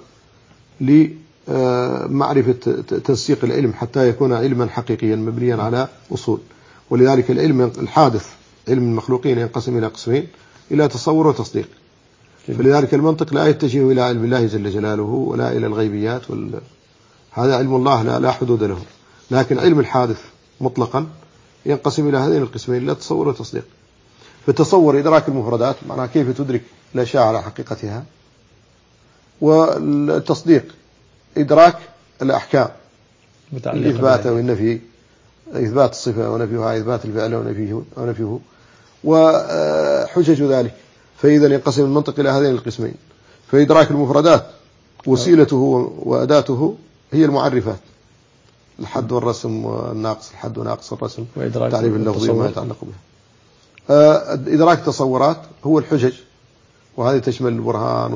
لمعرفة تنسيق العلم حتى يكون علما حقيقيا مبنيا على أصول. ولذلك العلم الحادث، علم المخلوقين، ينقسم إلى قسمين: إلى تصور وتصديق. فلذلك المنطق لا يتجه إلى علم الله جل جلاله ولا إلى الغيبيات هذا علم الله لا حدود له. لكن علم الحادث مطلقا ينقسم إلى هذين القسمين: إلى تصور وتصديق. فتصور إدراك المفردات، معناها كيف تدرك الأشياء على حقيقتها، والتصديق إدراك الأحكام الإثبات والنفي، إثبات الصفة ونفيها، إثبات الفعل ونفيه وحجج ذلك. فإذا ينقسم المنطق إلى هذين القسمين. فإدراك المفردات وسيلته وأداته هي المعرفات، الحد والرسم والناقص، الحد وناقص الرسم، تعريف اللفظي وما يتعلق بها. إدراك التصورات هو الحجج، وهذه تشمل البرهان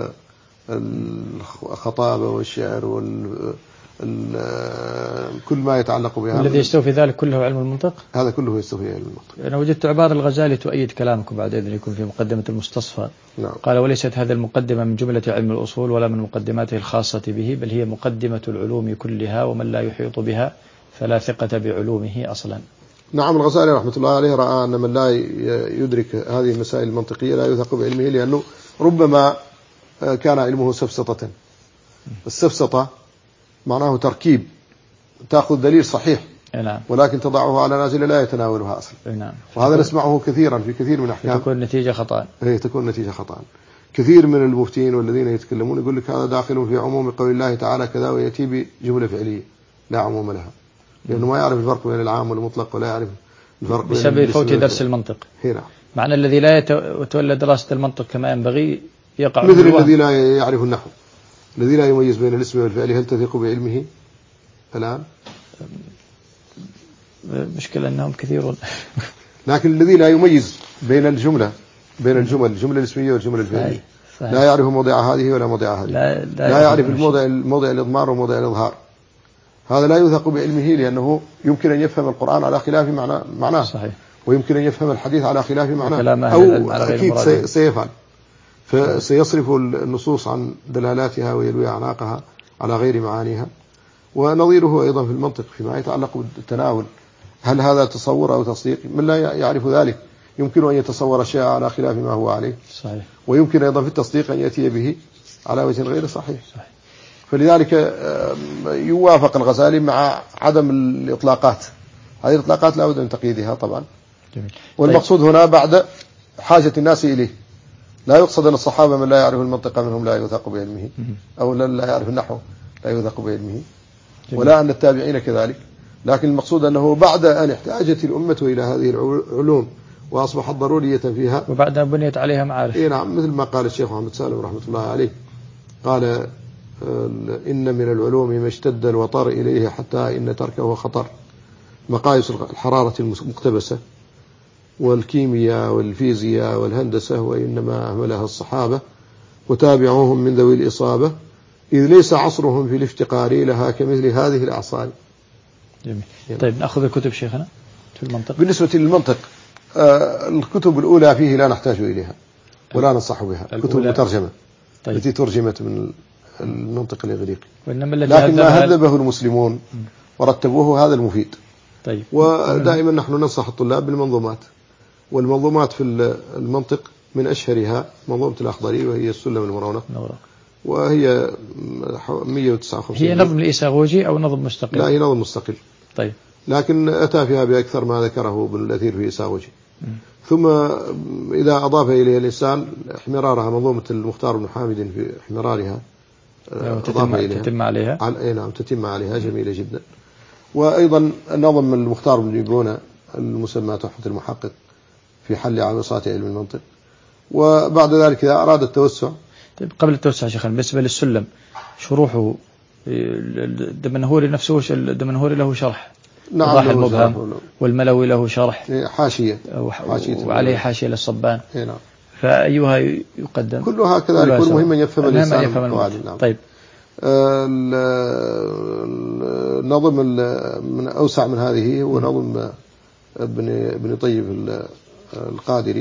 والخطابة والشعر كل ما يتعلق بها. الذي يستوفي ذلك كله علم المنطق، هذا كله يستوفي علم المنطق. أنا وجدت عبارة الغزالي تؤيد كلامكم بعد إذنكم في مقدمة المستصفى. نعم. قال: وليست هذه المقدمة من جملة علم الأصول ولا من مقدماته الخاصة به، بل هي مقدمة العلوم كلها، ومن لا يحيط بها فلا ثقة بعلومه أصلا. نعم. الغزالي رحمة الله عليه رأى أن من لا يدرك هذه المسائل المنطقية لا يوثق بعلمه، لأنه ربما كان علمه سفسطة. السفسطة معناه تركيب، تأخذ دليل صحيح ولكن تضعه على نازل لا يتناولها أصلا. وهذا نسمعه كثيرا في كثير من الأحكام. تكون نتيجة خطأ. تكون نتيجة خطأ. كثير من المفتين والذين يتكلمون يقول لك هذا داخل في عموم قول الله تعالى كذا، ويأتي بجملة فعلية لا عموم لها، لأنه ما يعرف الفرق بين العام والمطلق، ولا يعرف الفرق بسبب فوت درس المنطق. هنا معنى الذي لا يتولى دراسة المنطق كما ينبغي يقع مثل الذي لا يعرف النحو، الذي لا يميز بين الاسم والفعل، هل تثق بعلمه الآن؟ مشكلة أنهم كثيرون. لكن الذي لا يميز بين الجملة الجملة الاسمية والجملة الفعلية، لا يعرف موضع هذه ولا موضع هذه، لا يعرف موضع الإضمار وموضع الإظهار، هذا لا يوثق بعلمه، لأنه يمكن أن يفهم القرآن على خلاف معناه. صحيح. ويمكن أن يفهم الحديث على خلاف معناه، أو أكيد سيفعل، فسيصرف النصوص عن دلالاتها ويلوي أعناقها على غير معانيها. ونظيره أيضا في المنطق فيما يتعلق بالتناول، هل هذا تصور أو تصديق؟ من لا يعرف ذلك يمكن أن يتصور شيء على خلاف ما هو عليه. صحيح. ويمكن أيضا في التصديق أن يأتي به على وجه غير صحيح. فلذلك يوافق الغزالي مع عدم الإطلاقات. هذه الإطلاقات لا بد من تقييدها طبعا. جميل. والمقصود هنا بعد حاجة الناس إليه، لا يقصد أن الصحابة من لا يعرف المنطق منهم لا يوثق بعلمه، أو لا يعرف النحو لا يوثق بعلمه، ولا أن التابعين كذلك، لكن المقصود أنه بعد أن احتاجت الأمة إلى هذه العلوم وأصبحت ضرورية فيها، وبعد أن بنيت عليها معارف. نعم، مثل ما قال الشيخ محمد سالم رحمة الله عليه، قال: إن من العلوم ما اشتد الوطر إليه حتى إن تركه خطر. مقاييس الحرارة المقتبسة والكيمياء والفيزياء والهندسة، وإنما أهملها الصحابة وتابعوهم من ذوي الإصابة، إذ ليس عصرهم في الافتقار لها كمثل هذه الأعصار. جميل. طيب نأخذ الكتب شيخنا في المنطق. بالنسبة للمنطق الكتب الأولى فيه لا نحتاج إليها ولا ننصح بها، كتب مترجمة. طيب. التي ترجمت من المنطق الإغريقي، لكن ما هذبه المسلمون ورتبوه هذا المفيد. طيب. ودائما نحن ننصح الطلاب بالمنظومات، والمنظومات في المنطق من أشهرها منظومة الأخضري، وهي السلم المرونق، وهي 159. هي نظم الإيساغوجي أو نظم مستقل؟ لا، هي نظم مستقل. طيب. لكن أتى فيها بأكثر ما ذكره ابن الأثير في إيساغوجي. ثم إذا أضاف إليها الإنسان احمرارها، منظومة المختار بن حامد في احمرارها تتم عليها. نعم، تتم عليها، جميلة جدا. وأيضا نظم المختار بن جيبونة المسمى تحفة المحقق في حل عويصات علم المنطق. وبعد ذلك إذا أراد التوسع. طيب، قبل التوسع شيخنا، بالنسبة للسلم شروحه، الدمنهوري نفسه، الدمنهوري له شرح. نعم، وضاح المبهم، والملوي له شرح، حاشية، وعليه حاشية للصبان. نعم. فأيها يقدم؟ كلها كذلك، والمهم أن يفهم الإنسان القواعد. نعم. طيب. النظم من أوسع من هذه هو نظم ابن طيب القادري،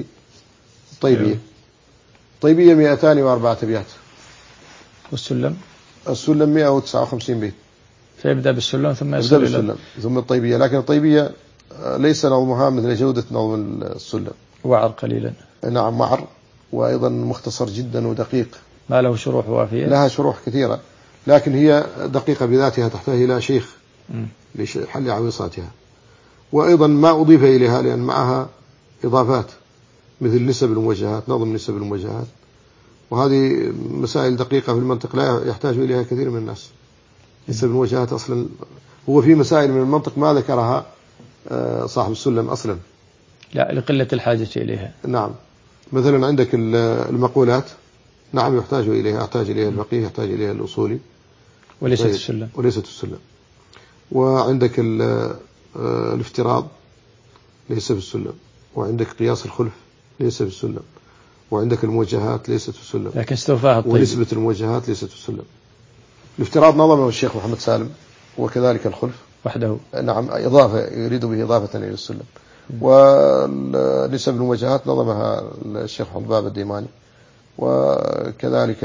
طيبية 204 أبيات. والسلم 159 بيت. فيبدأ بالسلم ثم يبدأ بالسلم ثم الطيبية، لكن الطيبية ليس نظمها مثل جودة نظم السلم، وعر قليلا. نعم، وعر، وأيضا مختصر جدا ودقيق، ما له شروح وافية. لها شروح كثيرة، لكن هي دقيقة بذاتها، تحتاج إلى شيخ لحل عويصاتها. وأيضا ما أضيف إليها لأن معها إضافات مثل نسب الموجهات، نظم نسب الموجهات، وهذه مسائل دقيقة في المنطق لا يحتاج إليها كثير من الناس. ليس من المواجهات أصلا. هو في مسائل من المنطق ما ذكرها صاحب السلم أصلا، لا لقلة الحاجة إليها. نعم. مثلا عندك المقولات، نعم يحتاج إليها الفقيه، يحتاج إليها الأصولي، وليست السلم. وعندك الافتراض ليس بالسلم، وعندك قياس الخلف ليس بالسلم، وعندك الموجهات ليست بالسلم، لكن استوفاها الطيب. ونسبة الموجهات ليست بالسلم. الافتراض نظمه الشيخ محمد سالم، وكذلك الخلف وحده، نعم، إضافة يريد به إضافة إلى السلم. ونسب الموجهات نظمها الشيخ محمد باب الديماني، وكذلك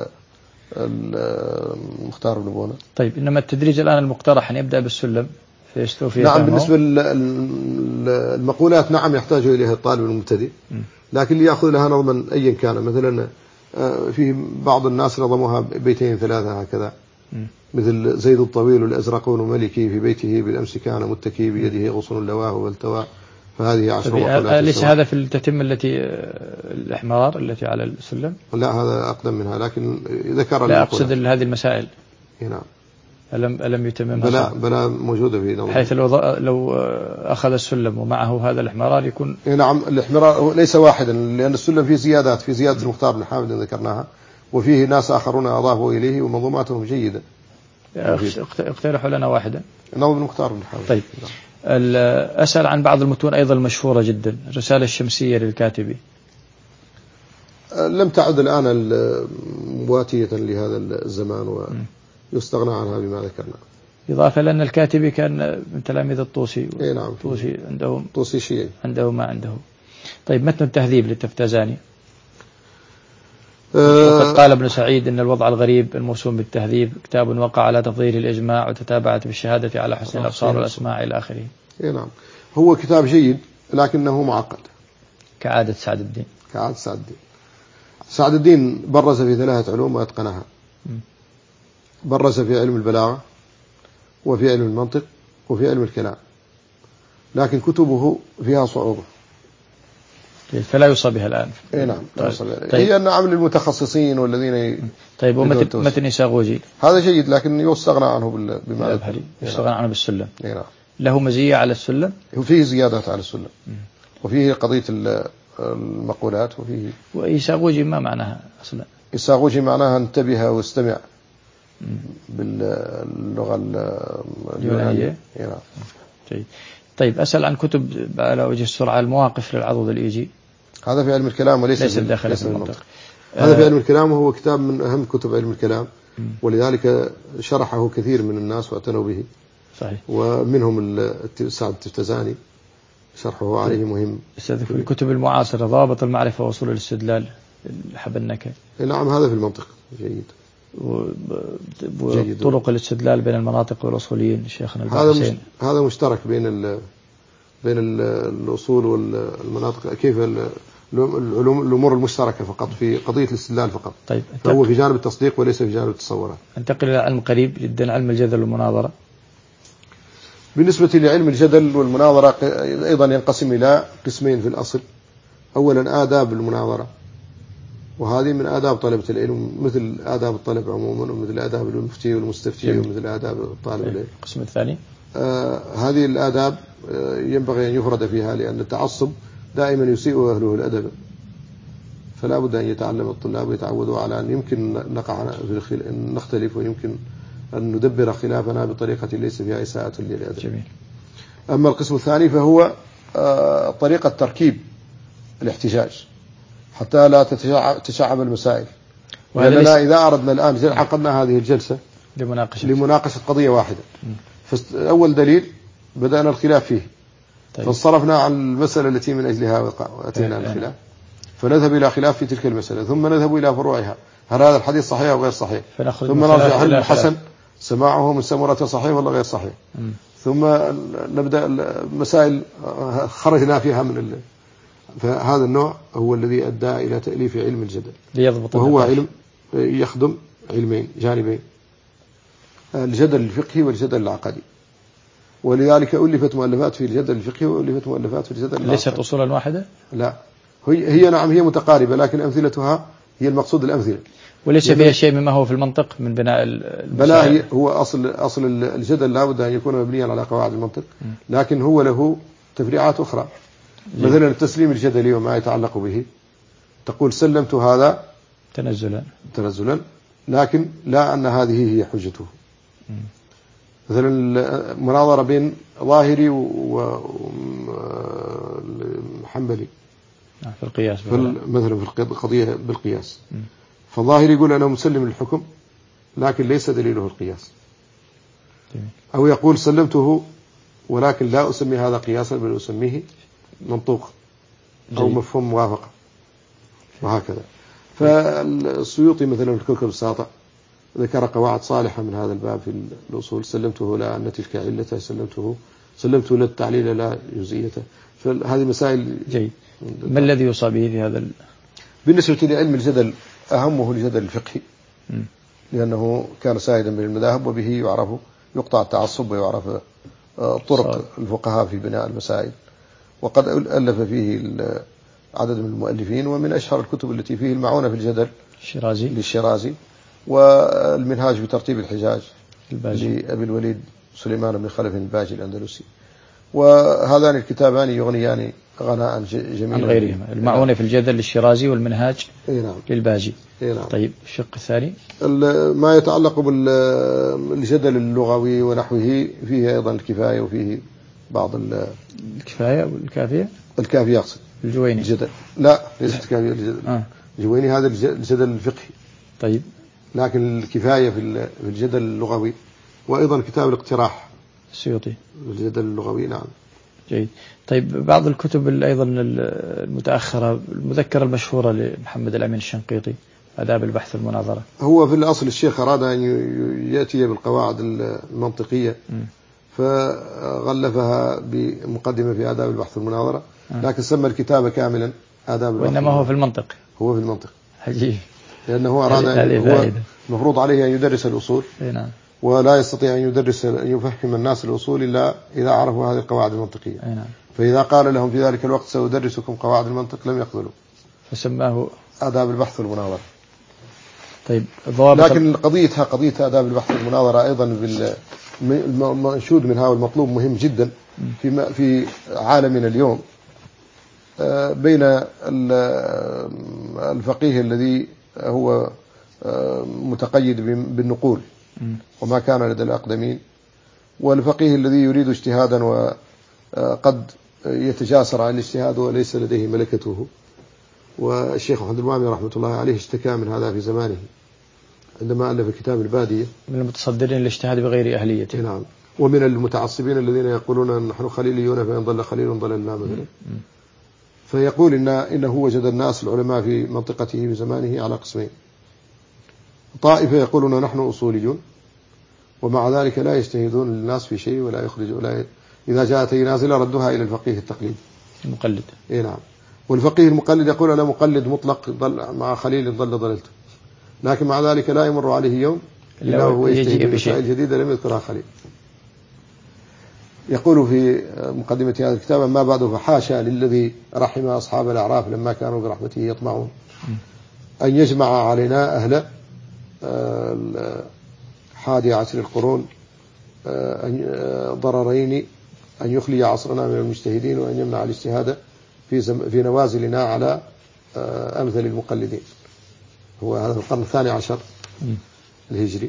المختار بن بونة. طيب إنما التدريج الآن المقترح أن يبدأ بالسلم فيستوفي. نعم بالنسبة للمقولات نعم يحتاج إليها الطالب المبتدئ، لكن ليأخذ لها نظما أيا كان. مثلا في بعض الناس نظموها بيتين ثلاثة هكذا، مثل زيد الطويل الأزرقون ملكي في بيته بالأمس كان متكي بيده غصن اللواه والتواه، فهذه 10 مقولات. ليس هذا في التتمة التي الإحمرار التي على السلم؟ لا هذا أقدم منها، لكن ذكر. لا أقصد هذه المسائل. نعم. ألم يتممها؟ بلا موجودة في نظم. حيث لو أخذ السلم ومعه هذا الإحمرار يكون. نعم الإحمرار ليس واحدا، لأن السلم فيه زيادات، في زيادة المختار بن حامد ذكرناها، وفيه ناس آخرون أضافوا إليه ومنظوماتهم جيدة. اقترحوا لنا واحدا. نظم المختار بن حامد. طيب أسأل عن بعض المتون أيضا المشهورة جدا، الرسالة الشمسية للكاتبي. لم تعد الآن مواتية لهذا الزمان، ويستغنى عنها بما ذكرنا. إضافة لأن الكاتبي كان من تلاميذ الطوسي. نعم. الطوسي عندهم طوسي شيعي، عنده ما عنده. طيب متن التهذيب للتفتازاني. وقد قال ابن سعيد إن الوضع الغريب الموسوم بالتهذيب كتاب وقع على تفضيل الإجماع وتتابعت بالشهادة على حسن الأبصار والأسماع إلى آخره. نعم هو كتاب جيد لكنه معقد كعادة سعد الدين. سعد الدين برز في 3 علوم وأتقنها. برز في علم البلاغة، وفي علم المنطق، وفي علم الكلام، لكن كتبه فيها صعوبة، فلا يوصى بها الآن. نعم. طيب. هي نعم للمتخصصين والذين. طيب ومتن يساغوجي هذا جيد لكن يستغنى عنه بما يستغنى عنه بالسلم. نعم. له مزية على السلم، وفيه زيادات على السلم، وفيه قضية المقولات، وفيه. ويساغوجي ما معناها أصلا؟ يساغوجي معناها انتبه واستمع باللغة اليونانية. نعم. طيب أسأل عن كتب على وجه السرعة، المواقف للعضد الإيجي. هذا في علم الكلام وليس داخل في المنطق. هذا في علم الكلام، وهو كتاب من أهم كتب علم الكلام، ولذلك شرحه كثير من الناس واعتنوا به. صحيح. ومنهم سعد التفتزاني شرحه عليه مهم. في الكتب المعاصرة ضابط المعرفة ووصول الاستدلال حبنك. نعم هذا في المنطق جيد. وطرق الاستدلال بين المناطق والأصوليين شيخنا الباحثين. هذا مشترك بين الأصول والمناطق، كيف الأمور المشتركة فقط في قضية الاستدلال فقط. طيب فهو في جانب التصديق وليس في جانب التصورات. انتقل إلى علم قريب جدا، علم الجدل والمناظرة. بالنسبة لعلم الجدل والمناظرة أيضا ينقسم إلى قسمين في الأصل. أولا آداب المناظرة، وهذه من آداب طلبة العلم، مثل آداب الطلب عموما، ومثل آداب المفتي والمستفتي، ومثل آداب طالب العلم. القسم الثاني هذه الآداب ينبغي أن يفرد فيها، لأن التعصب دائما يسيء أهله الأدب، فلا بد أن يتعلم الطلاب ويتعودوا على أن يمكن نقع نختلف، ويمكن أن ندبر خلافنا بطريقة ليس فيها إساءة للأدب. جميل. أما القسم الثاني فهو طريقة تركيب الاحتجاج حتى لا تتشعب المسائل. لأننا إذا أردنا الآن عقدنا هذه الجلسة لمناقشة قضية واحدة، فأول دليل بدأنا الخلاف فيه. طيب. فانصرفنا عن المسألة التي من أجلها وأتينا الخلاف، فنذهب إلى خلاف في تلك المسألة، ثم نذهب إلى فروعها، هل هذا الحديث صحيح أو غير صحيح، ثم نرجع هل الحسن سماعه من سمرة صحيح ولا غير صحيح، ثم نبدأ مسائل خرجنا فيها من فهذا النوع هو الذي أدى إلى تأليف علم الجدل، وهو علم يخدم علمين جانبين، الجدل الفقهي والجدل العقدي، ولذلك ألفت مؤلفات في الجدل الفقهي وألفت مؤلفات في الجدل العقدي. ليست أصولا واحدة؟ لا، هي نعم هي متقاربة، لكن أمثلتها هي المقصود الأمثلة، وليس فيها شيء مما هو في المنطق من بناء بلا هو أصل الجدل لا بد أن يكون مبنيا على قواعد المنطق، لكن هو له تفريعات أخرى. مثلا التسليم الجدلي وما يتعلق به، تقول سلمت هذا تنزلا، لكن لا أن هذه هي حجته. مثلا المناظرة بين ظاهري وحنبلي في القياس مثلا في القضية بالقياس، فالظاهري يقول أنا مسلم للحكم لكن ليس دليله القياس، أو يقول سلمته ولكن لا أسمي هذا قياسا بل أسميه منطوق أو مفهوم موافقة، وهكذا. فالسيوطي مثلا في كوكب الساطع ذكر قواعد صالحة من هذا الباب في الأصول، سلمته لا أن تلك علته، سلمته للتعليل لا جزئيته. فهذه مسائل. جيد. ما الذي يوصى به في هذا بالنسبة لعلم الجدل أهمه الجدل الفقهي، لأنه كان سائدا من المذاهب وبه يقطع التعصب ويعرف طرق الفقهاء في بناء المسائل. وقد ألف فيه عدد من المؤلفين، ومن أشهر الكتب التي فيه المعونة في الجدل للشيرازي، والمنهاج في ترتيب الحجاج لأبي الوليد سليمان بن خلف الباجي الأندلسي. وهذان الكتابان يغنيان غناء جميلا عن غيرهما، المعونة في الجدل للشيرازي والمنهاج للباجي. طيب الشق الثاني ما يتعلق بالجدل اللغوي ونحوه، فيه أيضا الكفاية، وفيه بعض الكفاية والكافية. الكافية أقصد الجويني الجدل، لا ليست الكافية الجدل. الجويني هذا الجدل الفقهي. طيب. لكن الكفاية في الجدل اللغوي، وأيضا كتاب الاقتراح السيوطي الجدل اللغوي. نعم. جيد. طيب بعض الكتب أيضا المتأخرة، المذكرة المشهورة لمحمد الأمين الشنقيطي، آداب البحث والمناظرة. هو في الأصل الشيخ أراد أن يأتي بالقواعد المنطقية فغلفها بمقدمة في آداب البحث والمناظرة، لكن سمى الكتاب كاملا آداب البحث، وإنما هو في المنطق. هو في المنطق. عجيب. لأنه أراد هو المفروض عليه أن يدرس الأصول، نعم. ولا يستطيع أن يفهم الناس الأصول إلا إذا عرفوا هذه القواعد المنطقية. نعم. فإذا قال لهم في ذلك الوقت سأدرسكم قواعد المنطق لم يقبلوا، فسماه آداب البحث والمناظرة. طيب لكن قضية آداب البحث والمناظرة أيضا المنشود منها والمطلوب مهم جدا في عالمنا اليوم، بين الفقيه الذي هو متقيد بالنقول وما كان لدى الأقدمين، والفقيه الذي يريد اجتهادا وقد يتجاسر عن الاجتهاد وليس لديه ملكته. والشيخ محمد الوامي رحمة الله عليه اشتكى من هذا في زمانه عندما ألف كتاب البادية، من المتصدرين للاجتهاد بغير أهليته. نعم. ومن المتعصبين الذين يقولون نحن خليليون فإن ضل خليل ضللنا مثلا. فيقول إنه وجد الناس العلماء في منطقته في زمانه على قسمين: طائفة يقولون نحن أصوليون ومع ذلك لا يجتهدون للناس في شيء ولا يخرجوا، إذا جاءت أي نازلة ردوها إلى الفقيه التقليد المقلد. نعم. والفقيه المقلد يقول أنا مقلد مطلق، ضل مع خليل ضللت، لكن مع ذلك لا يمر عليه يوم إلا هو يجتهد بمسائل جديدة لم يذكرها خليل. يقول في مقدمة هذا الكتاب: ما بعده فحاشا للذي رحم أصحاب الأعراف لما كانوا برحمته يطمعون أن يجمع علينا أهل 11 القرون ضررين: أن يخلي عصرنا من المجتهدين، وأن يمنع الاجتهاد في نوازلنا على أمثل المقلدين. هو هذا القرن 12 الهجري.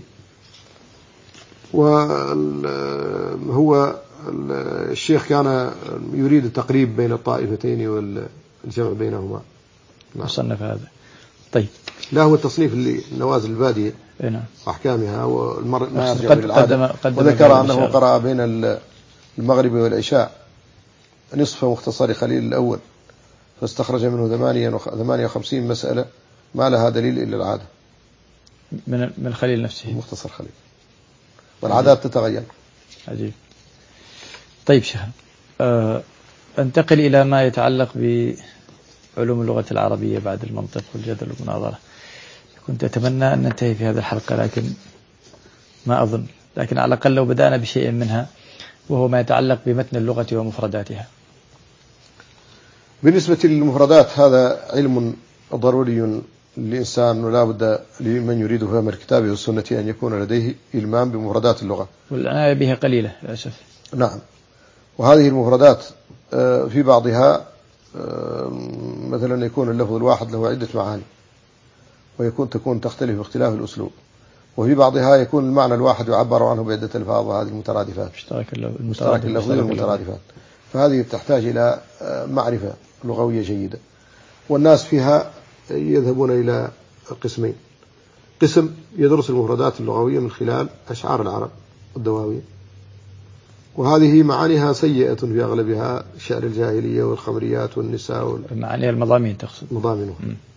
وهو الشيخ كان يريد التقريب بين الطائفتين والجمع بينهما. مصنف هذا. طيب. لا هو التصنيف لنوازل البادية وأحكامها، ما يرجع للعادة. وذكر أنه قرأ بين المغرب والعشاء نصف مختصر خليل الأول، فاستخرج منه 58 مسألة ما لها دليل إلا العادة من خليل نفسه، مختصر خليل، والعادات تتغير. عجيب. طيب شيخ، انتقل إلى ما يتعلق بعلوم اللغة العربية بعد المنطق والجدل والمناظرة. كنت أتمنى أن ننتهي في هذه الحلقة لكن ما أظن، لكن على الأقل لو بدأنا بشيء منها، وهو ما يتعلق بمتن اللغة ومفرداتها. بالنسبة للمفردات هذا علم ضروري للإنسان ولا بد لمن يريد فهم الكتاب والسنة أن يكون لديه إلمام بمفردات اللغة، والعناية بها قليلة للأسف. نعم. وهذه المفردات في بعضها مثلا يكون اللفظ الواحد له عدة معاني، تكون تختلف باختلاف الأسلوب، وفي بعضها يكون المعنى الواحد يعبر عنه بعدة ألفاظ، وهذه المترادفات، مشترك اللفظي والمترادفات. فهذه تحتاج إلى معرفة لغوية جيدة. والناس فيها يذهبون إلى قسمين: قسم يدرس المفردات اللغوية من خلال أشعار العرب والدواوين، وهذه معانيها سيئة في أغلبها، شعر الجاهلية والخمريات والنساء معانيها المضامين تقصد؟ مضامنه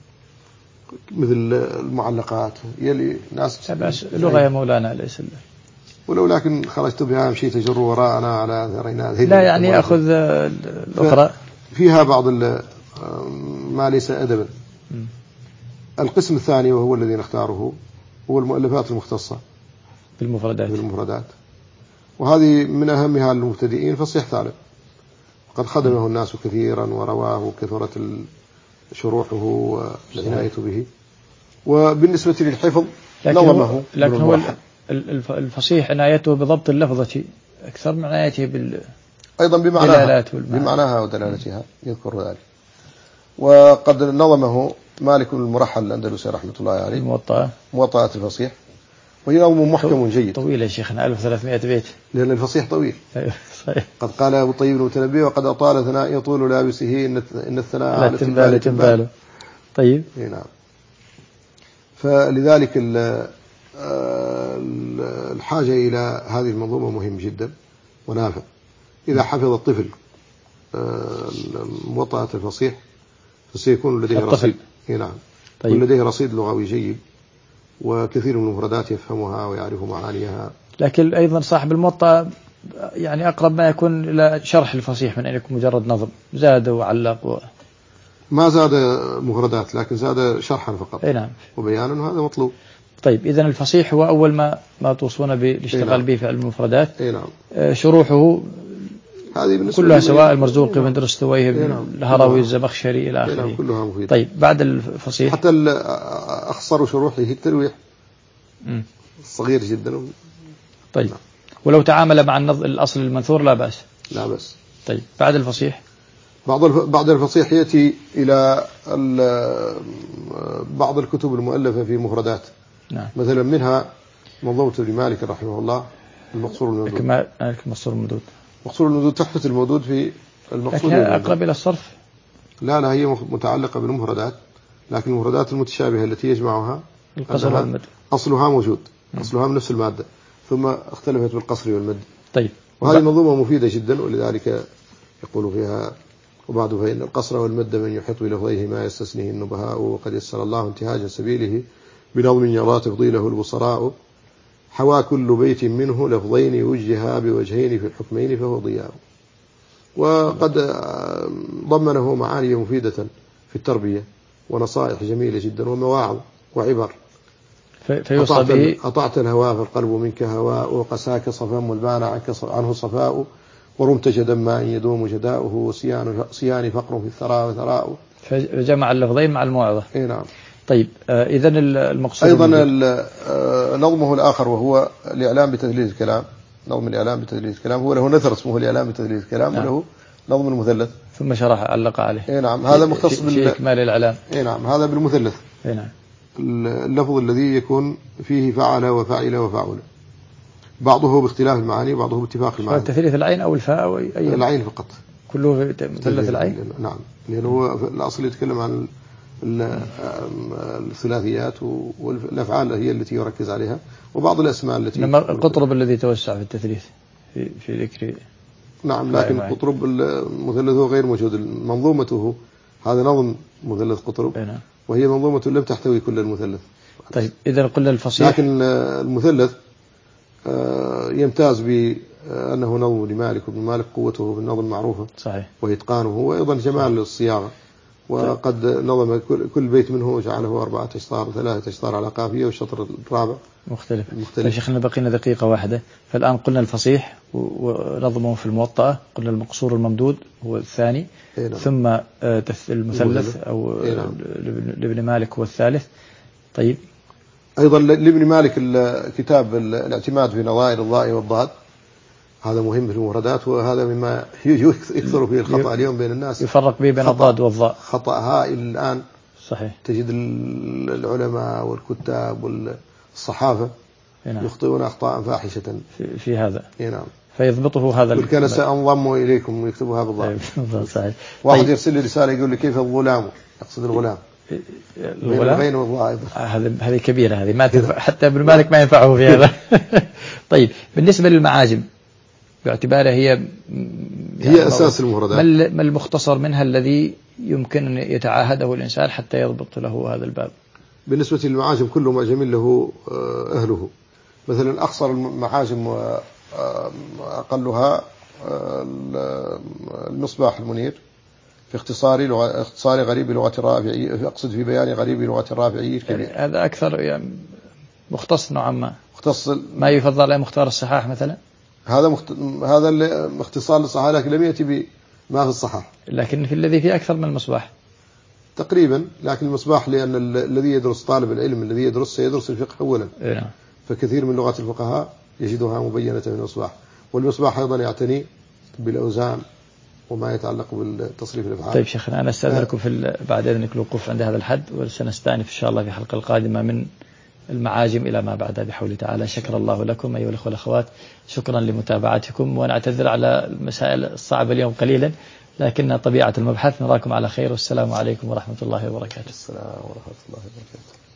مثل المعلقات يلي ناس لغة يا مولانا ليس ولو لكن خرجت بها مشيت تجر وراءنا على ذرينا. لا يعني أخذ الأخرى فيها بعض ما ليس أدبا. القسم الثاني وهو الذي نختاره هو المؤلفات المختصة بالمفردات، وهذه من أهمها للمبتدئين فصيح ثعلب، وقد خدمه الناس كثيرا ورواه وكثرت شروحه والعناية به. وبالنسبة للحفظ نظمه، لكن هو الفصيح عنايته بضبط اللفظة أكثر من عنايته أيضا بمعناها ودلالتها، يذكر ذلك. وقد نظمه مالك المرحل الأندلسي رحمة الله عليه، موطأة الفصيح، وهي نظم محكم جيد. طويل يا شيخنا 1300 بيت، لأن الفصيح طويل. صحيح. قد قال أبو الطيب المتنبي: وقد أطال ثناء يطول لابسه إن الثناء على تنبال. طيب. نعم. فلذلك الحاجة إلى هذه المنظومة مهم جدا ونافع. إذا حفظ الطفل موطأة الفصيح فسيكون لديه رصيد. نعم. طيب. لديه رصيد لغوي جيد، وكثير من المفردات يفهمها ويعرف معانيها. لكن أيضا صاحب الموطأ يعني أقرب ما يكون إلى شرح الفصيح من أن يكون مجرد نظم، زاد وعلق ما زاد مفردات، لكن زاد شرحا فقط. نعم. وبيانا، وهذا مطلوب. طيب، إذن الفصيح هو أول ما توصون بالاشتغال به في علم المفردات. نعم. شروحه هذه كلها سواء المرزوقي بن درستويه الهروي الزمخشري إلى آخره. كلها مفيدة. طيب، بعد الفصيح حتى أخصر شروحه الترويح صغير جدا. طيب. ولو تعامل مع الأصل المنثور لا بأس. طيب، بعد الفصيح بعد الفصيح يأتي إلى بعض الكتب المؤلفة في مفردات. نعم. مثلا منها منظومة ابن مالك رحمه الله المقصور الممدود. مقصور الممدود تحفة المودود في المقصود. لكن أقرب إلى الصرف. لا هي متعلقة بالمفردات، لكن المفردات المتشابهة التي يجمعها القصر والمد أصلها موجود، أصلها من نفس المادة، ثم اختلفت بالقصر والمد. طيب. وهذه منظومة مفيدة جدا، ولذلك يقول فيها: وبعد فإن القصر والمد من يحط بلفظيه ما يستثنيه النبهاء، وقد يسر الله انتهاج سبيله بنظم يرى تفضيله البصراء، حوى كل بيت منه لفظين وجها بوجهين في الحكمين فهو ضياء. وقد ضمنه معاني مفيدة في التربية ونصائح جميلة جدا ومواعظ وعبر. فيوصى به: أطعت الهوى فالقلب منك هواء، وقساك صفا والبان عنه صفاء، ورمت جدا ما إن يدوم جداؤه، وصيان فقر في الثراء وثراء. فجمع اللفظين مع الموعظة. نعم. طيب، إذن المقصود أيضا نظمه الآخر وهو الإعلام بتدليل الكلام. نظم الإعلام بتدليل الكلام هو له نثر اسمه الإعلام بتدليل الكلام. نعم. وله نظم المثلث، ثم شرح علق عليه. نعم. هذا مختص في إكمال الإعلام. نعم. هذا بالمثلث. نعم. اللفظ الذي يكون فيه فعل وفعل وفعل، بعضه باختلاف المعاني وبعضه باتفاق المعاني. تثليث العين أو الفاء أو أي العين فقط، كله مثلث العين. نعم. لأنه الأصل يتكلم عن الثلاثيات، والأفعال هي التي يركز عليها، وبعض الأسماء التي القطرب الذي توسع في التثليث في ذكر. نعم. لكن قطرب مثلثه غير موجود. منظومته هذا نظم مثلث قطرب. نعم. وهي منظومة لم تحتوي كل المثلث. طيب، إذا قلنا الفصيح، لكن المثلث يمتاز بأنه نظم لمالك، وابن مالك قوته بالنظم معروفة. صحيح. وإتقانه، وأيضا جمال الصياغة وقد نظم كل بيت منه جعله 4 أشطار 3 أشطار على قافية، والشطر الرابع مختلف. طيب شيخنا بقينا دقيقة واحدة. فالآن قلنا الفصيح ونظمه في الموطأة، قلنا المقصور الممدود هو الثاني، ثم المثلث أو لابن مالك هو الثالث. طيب أيضا لابن مالك الكتاب الاعتماد في نظائر الضاء والضاد، هذا مهم في المفردات، وهذا مما يكثر فيه الخطأ اليوم بين الناس، يفرق به بين الضاد والضاء، خطأ هائل الآن. صحيح. تجد العلماء والكتاب والصحافة يخطئون أخطاء فاحشة في هذا. نعم. فيضبطه هذا. كان سأنضم إليكم ويكتبها بالضبط. صحيح. واحد يرسل لي رسالة يقول لي كيف الظلام، يقصد الغلام. الغلام هذه كبيرة، هذه ما تنفع حتى ابن مالك ما ينفعه في هذا. طيب بالنسبة للمعاجم باعتبارها هي أساس المفردات، ما المختصر منها الذي يمكن أن يتعاهده الإنسان حتى يضبط له هذا الباب؟ بالنسبة للمعاجم كل معجم له أهله. مثلا أقصر المعاجم وأقلها المصباح المنير في اختصار غريب لغة الرافعي، أقصد في بيان غريب لغة الرافعي الكبير. يعني هذا أكثر يعني مختص نوعا ما. مختص. ما يفضل عليه مختار الصحاح مثلا. هذا اختصار للصحاح، لكن لم يأتي بما في الصحاح، لكن في الذي فيه أكثر من المصباح تقريبا. لكن المصباح لأن الذي يدرس طالب العلم الذي يدرس سيدرس الفقه أولا، فكثير من لغات الفقهاء يجدها مبينة في المصباح. والمصباح أيضا يعتني بالأوزان وما يتعلق بالتصريف الأفعال. طيب شيخنا أنا أستأذنكم بعد إذنك الوقوف عند هذا الحد، وسنستأنف إن شاء الله في الحلقة القادمة من المعاجم إلى ما بعد بحول تعالى. شكر الله لكم أيها الأخوة والأخوات، شكرا لمتابعتكم، ونعتذر على المسائل الصعبة اليوم قليلا، لكن طبيعة المبحث. نراكم على خير، والسلام عليكم ورحمة الله وبركاته. السلام ورحمة الله وبركاته.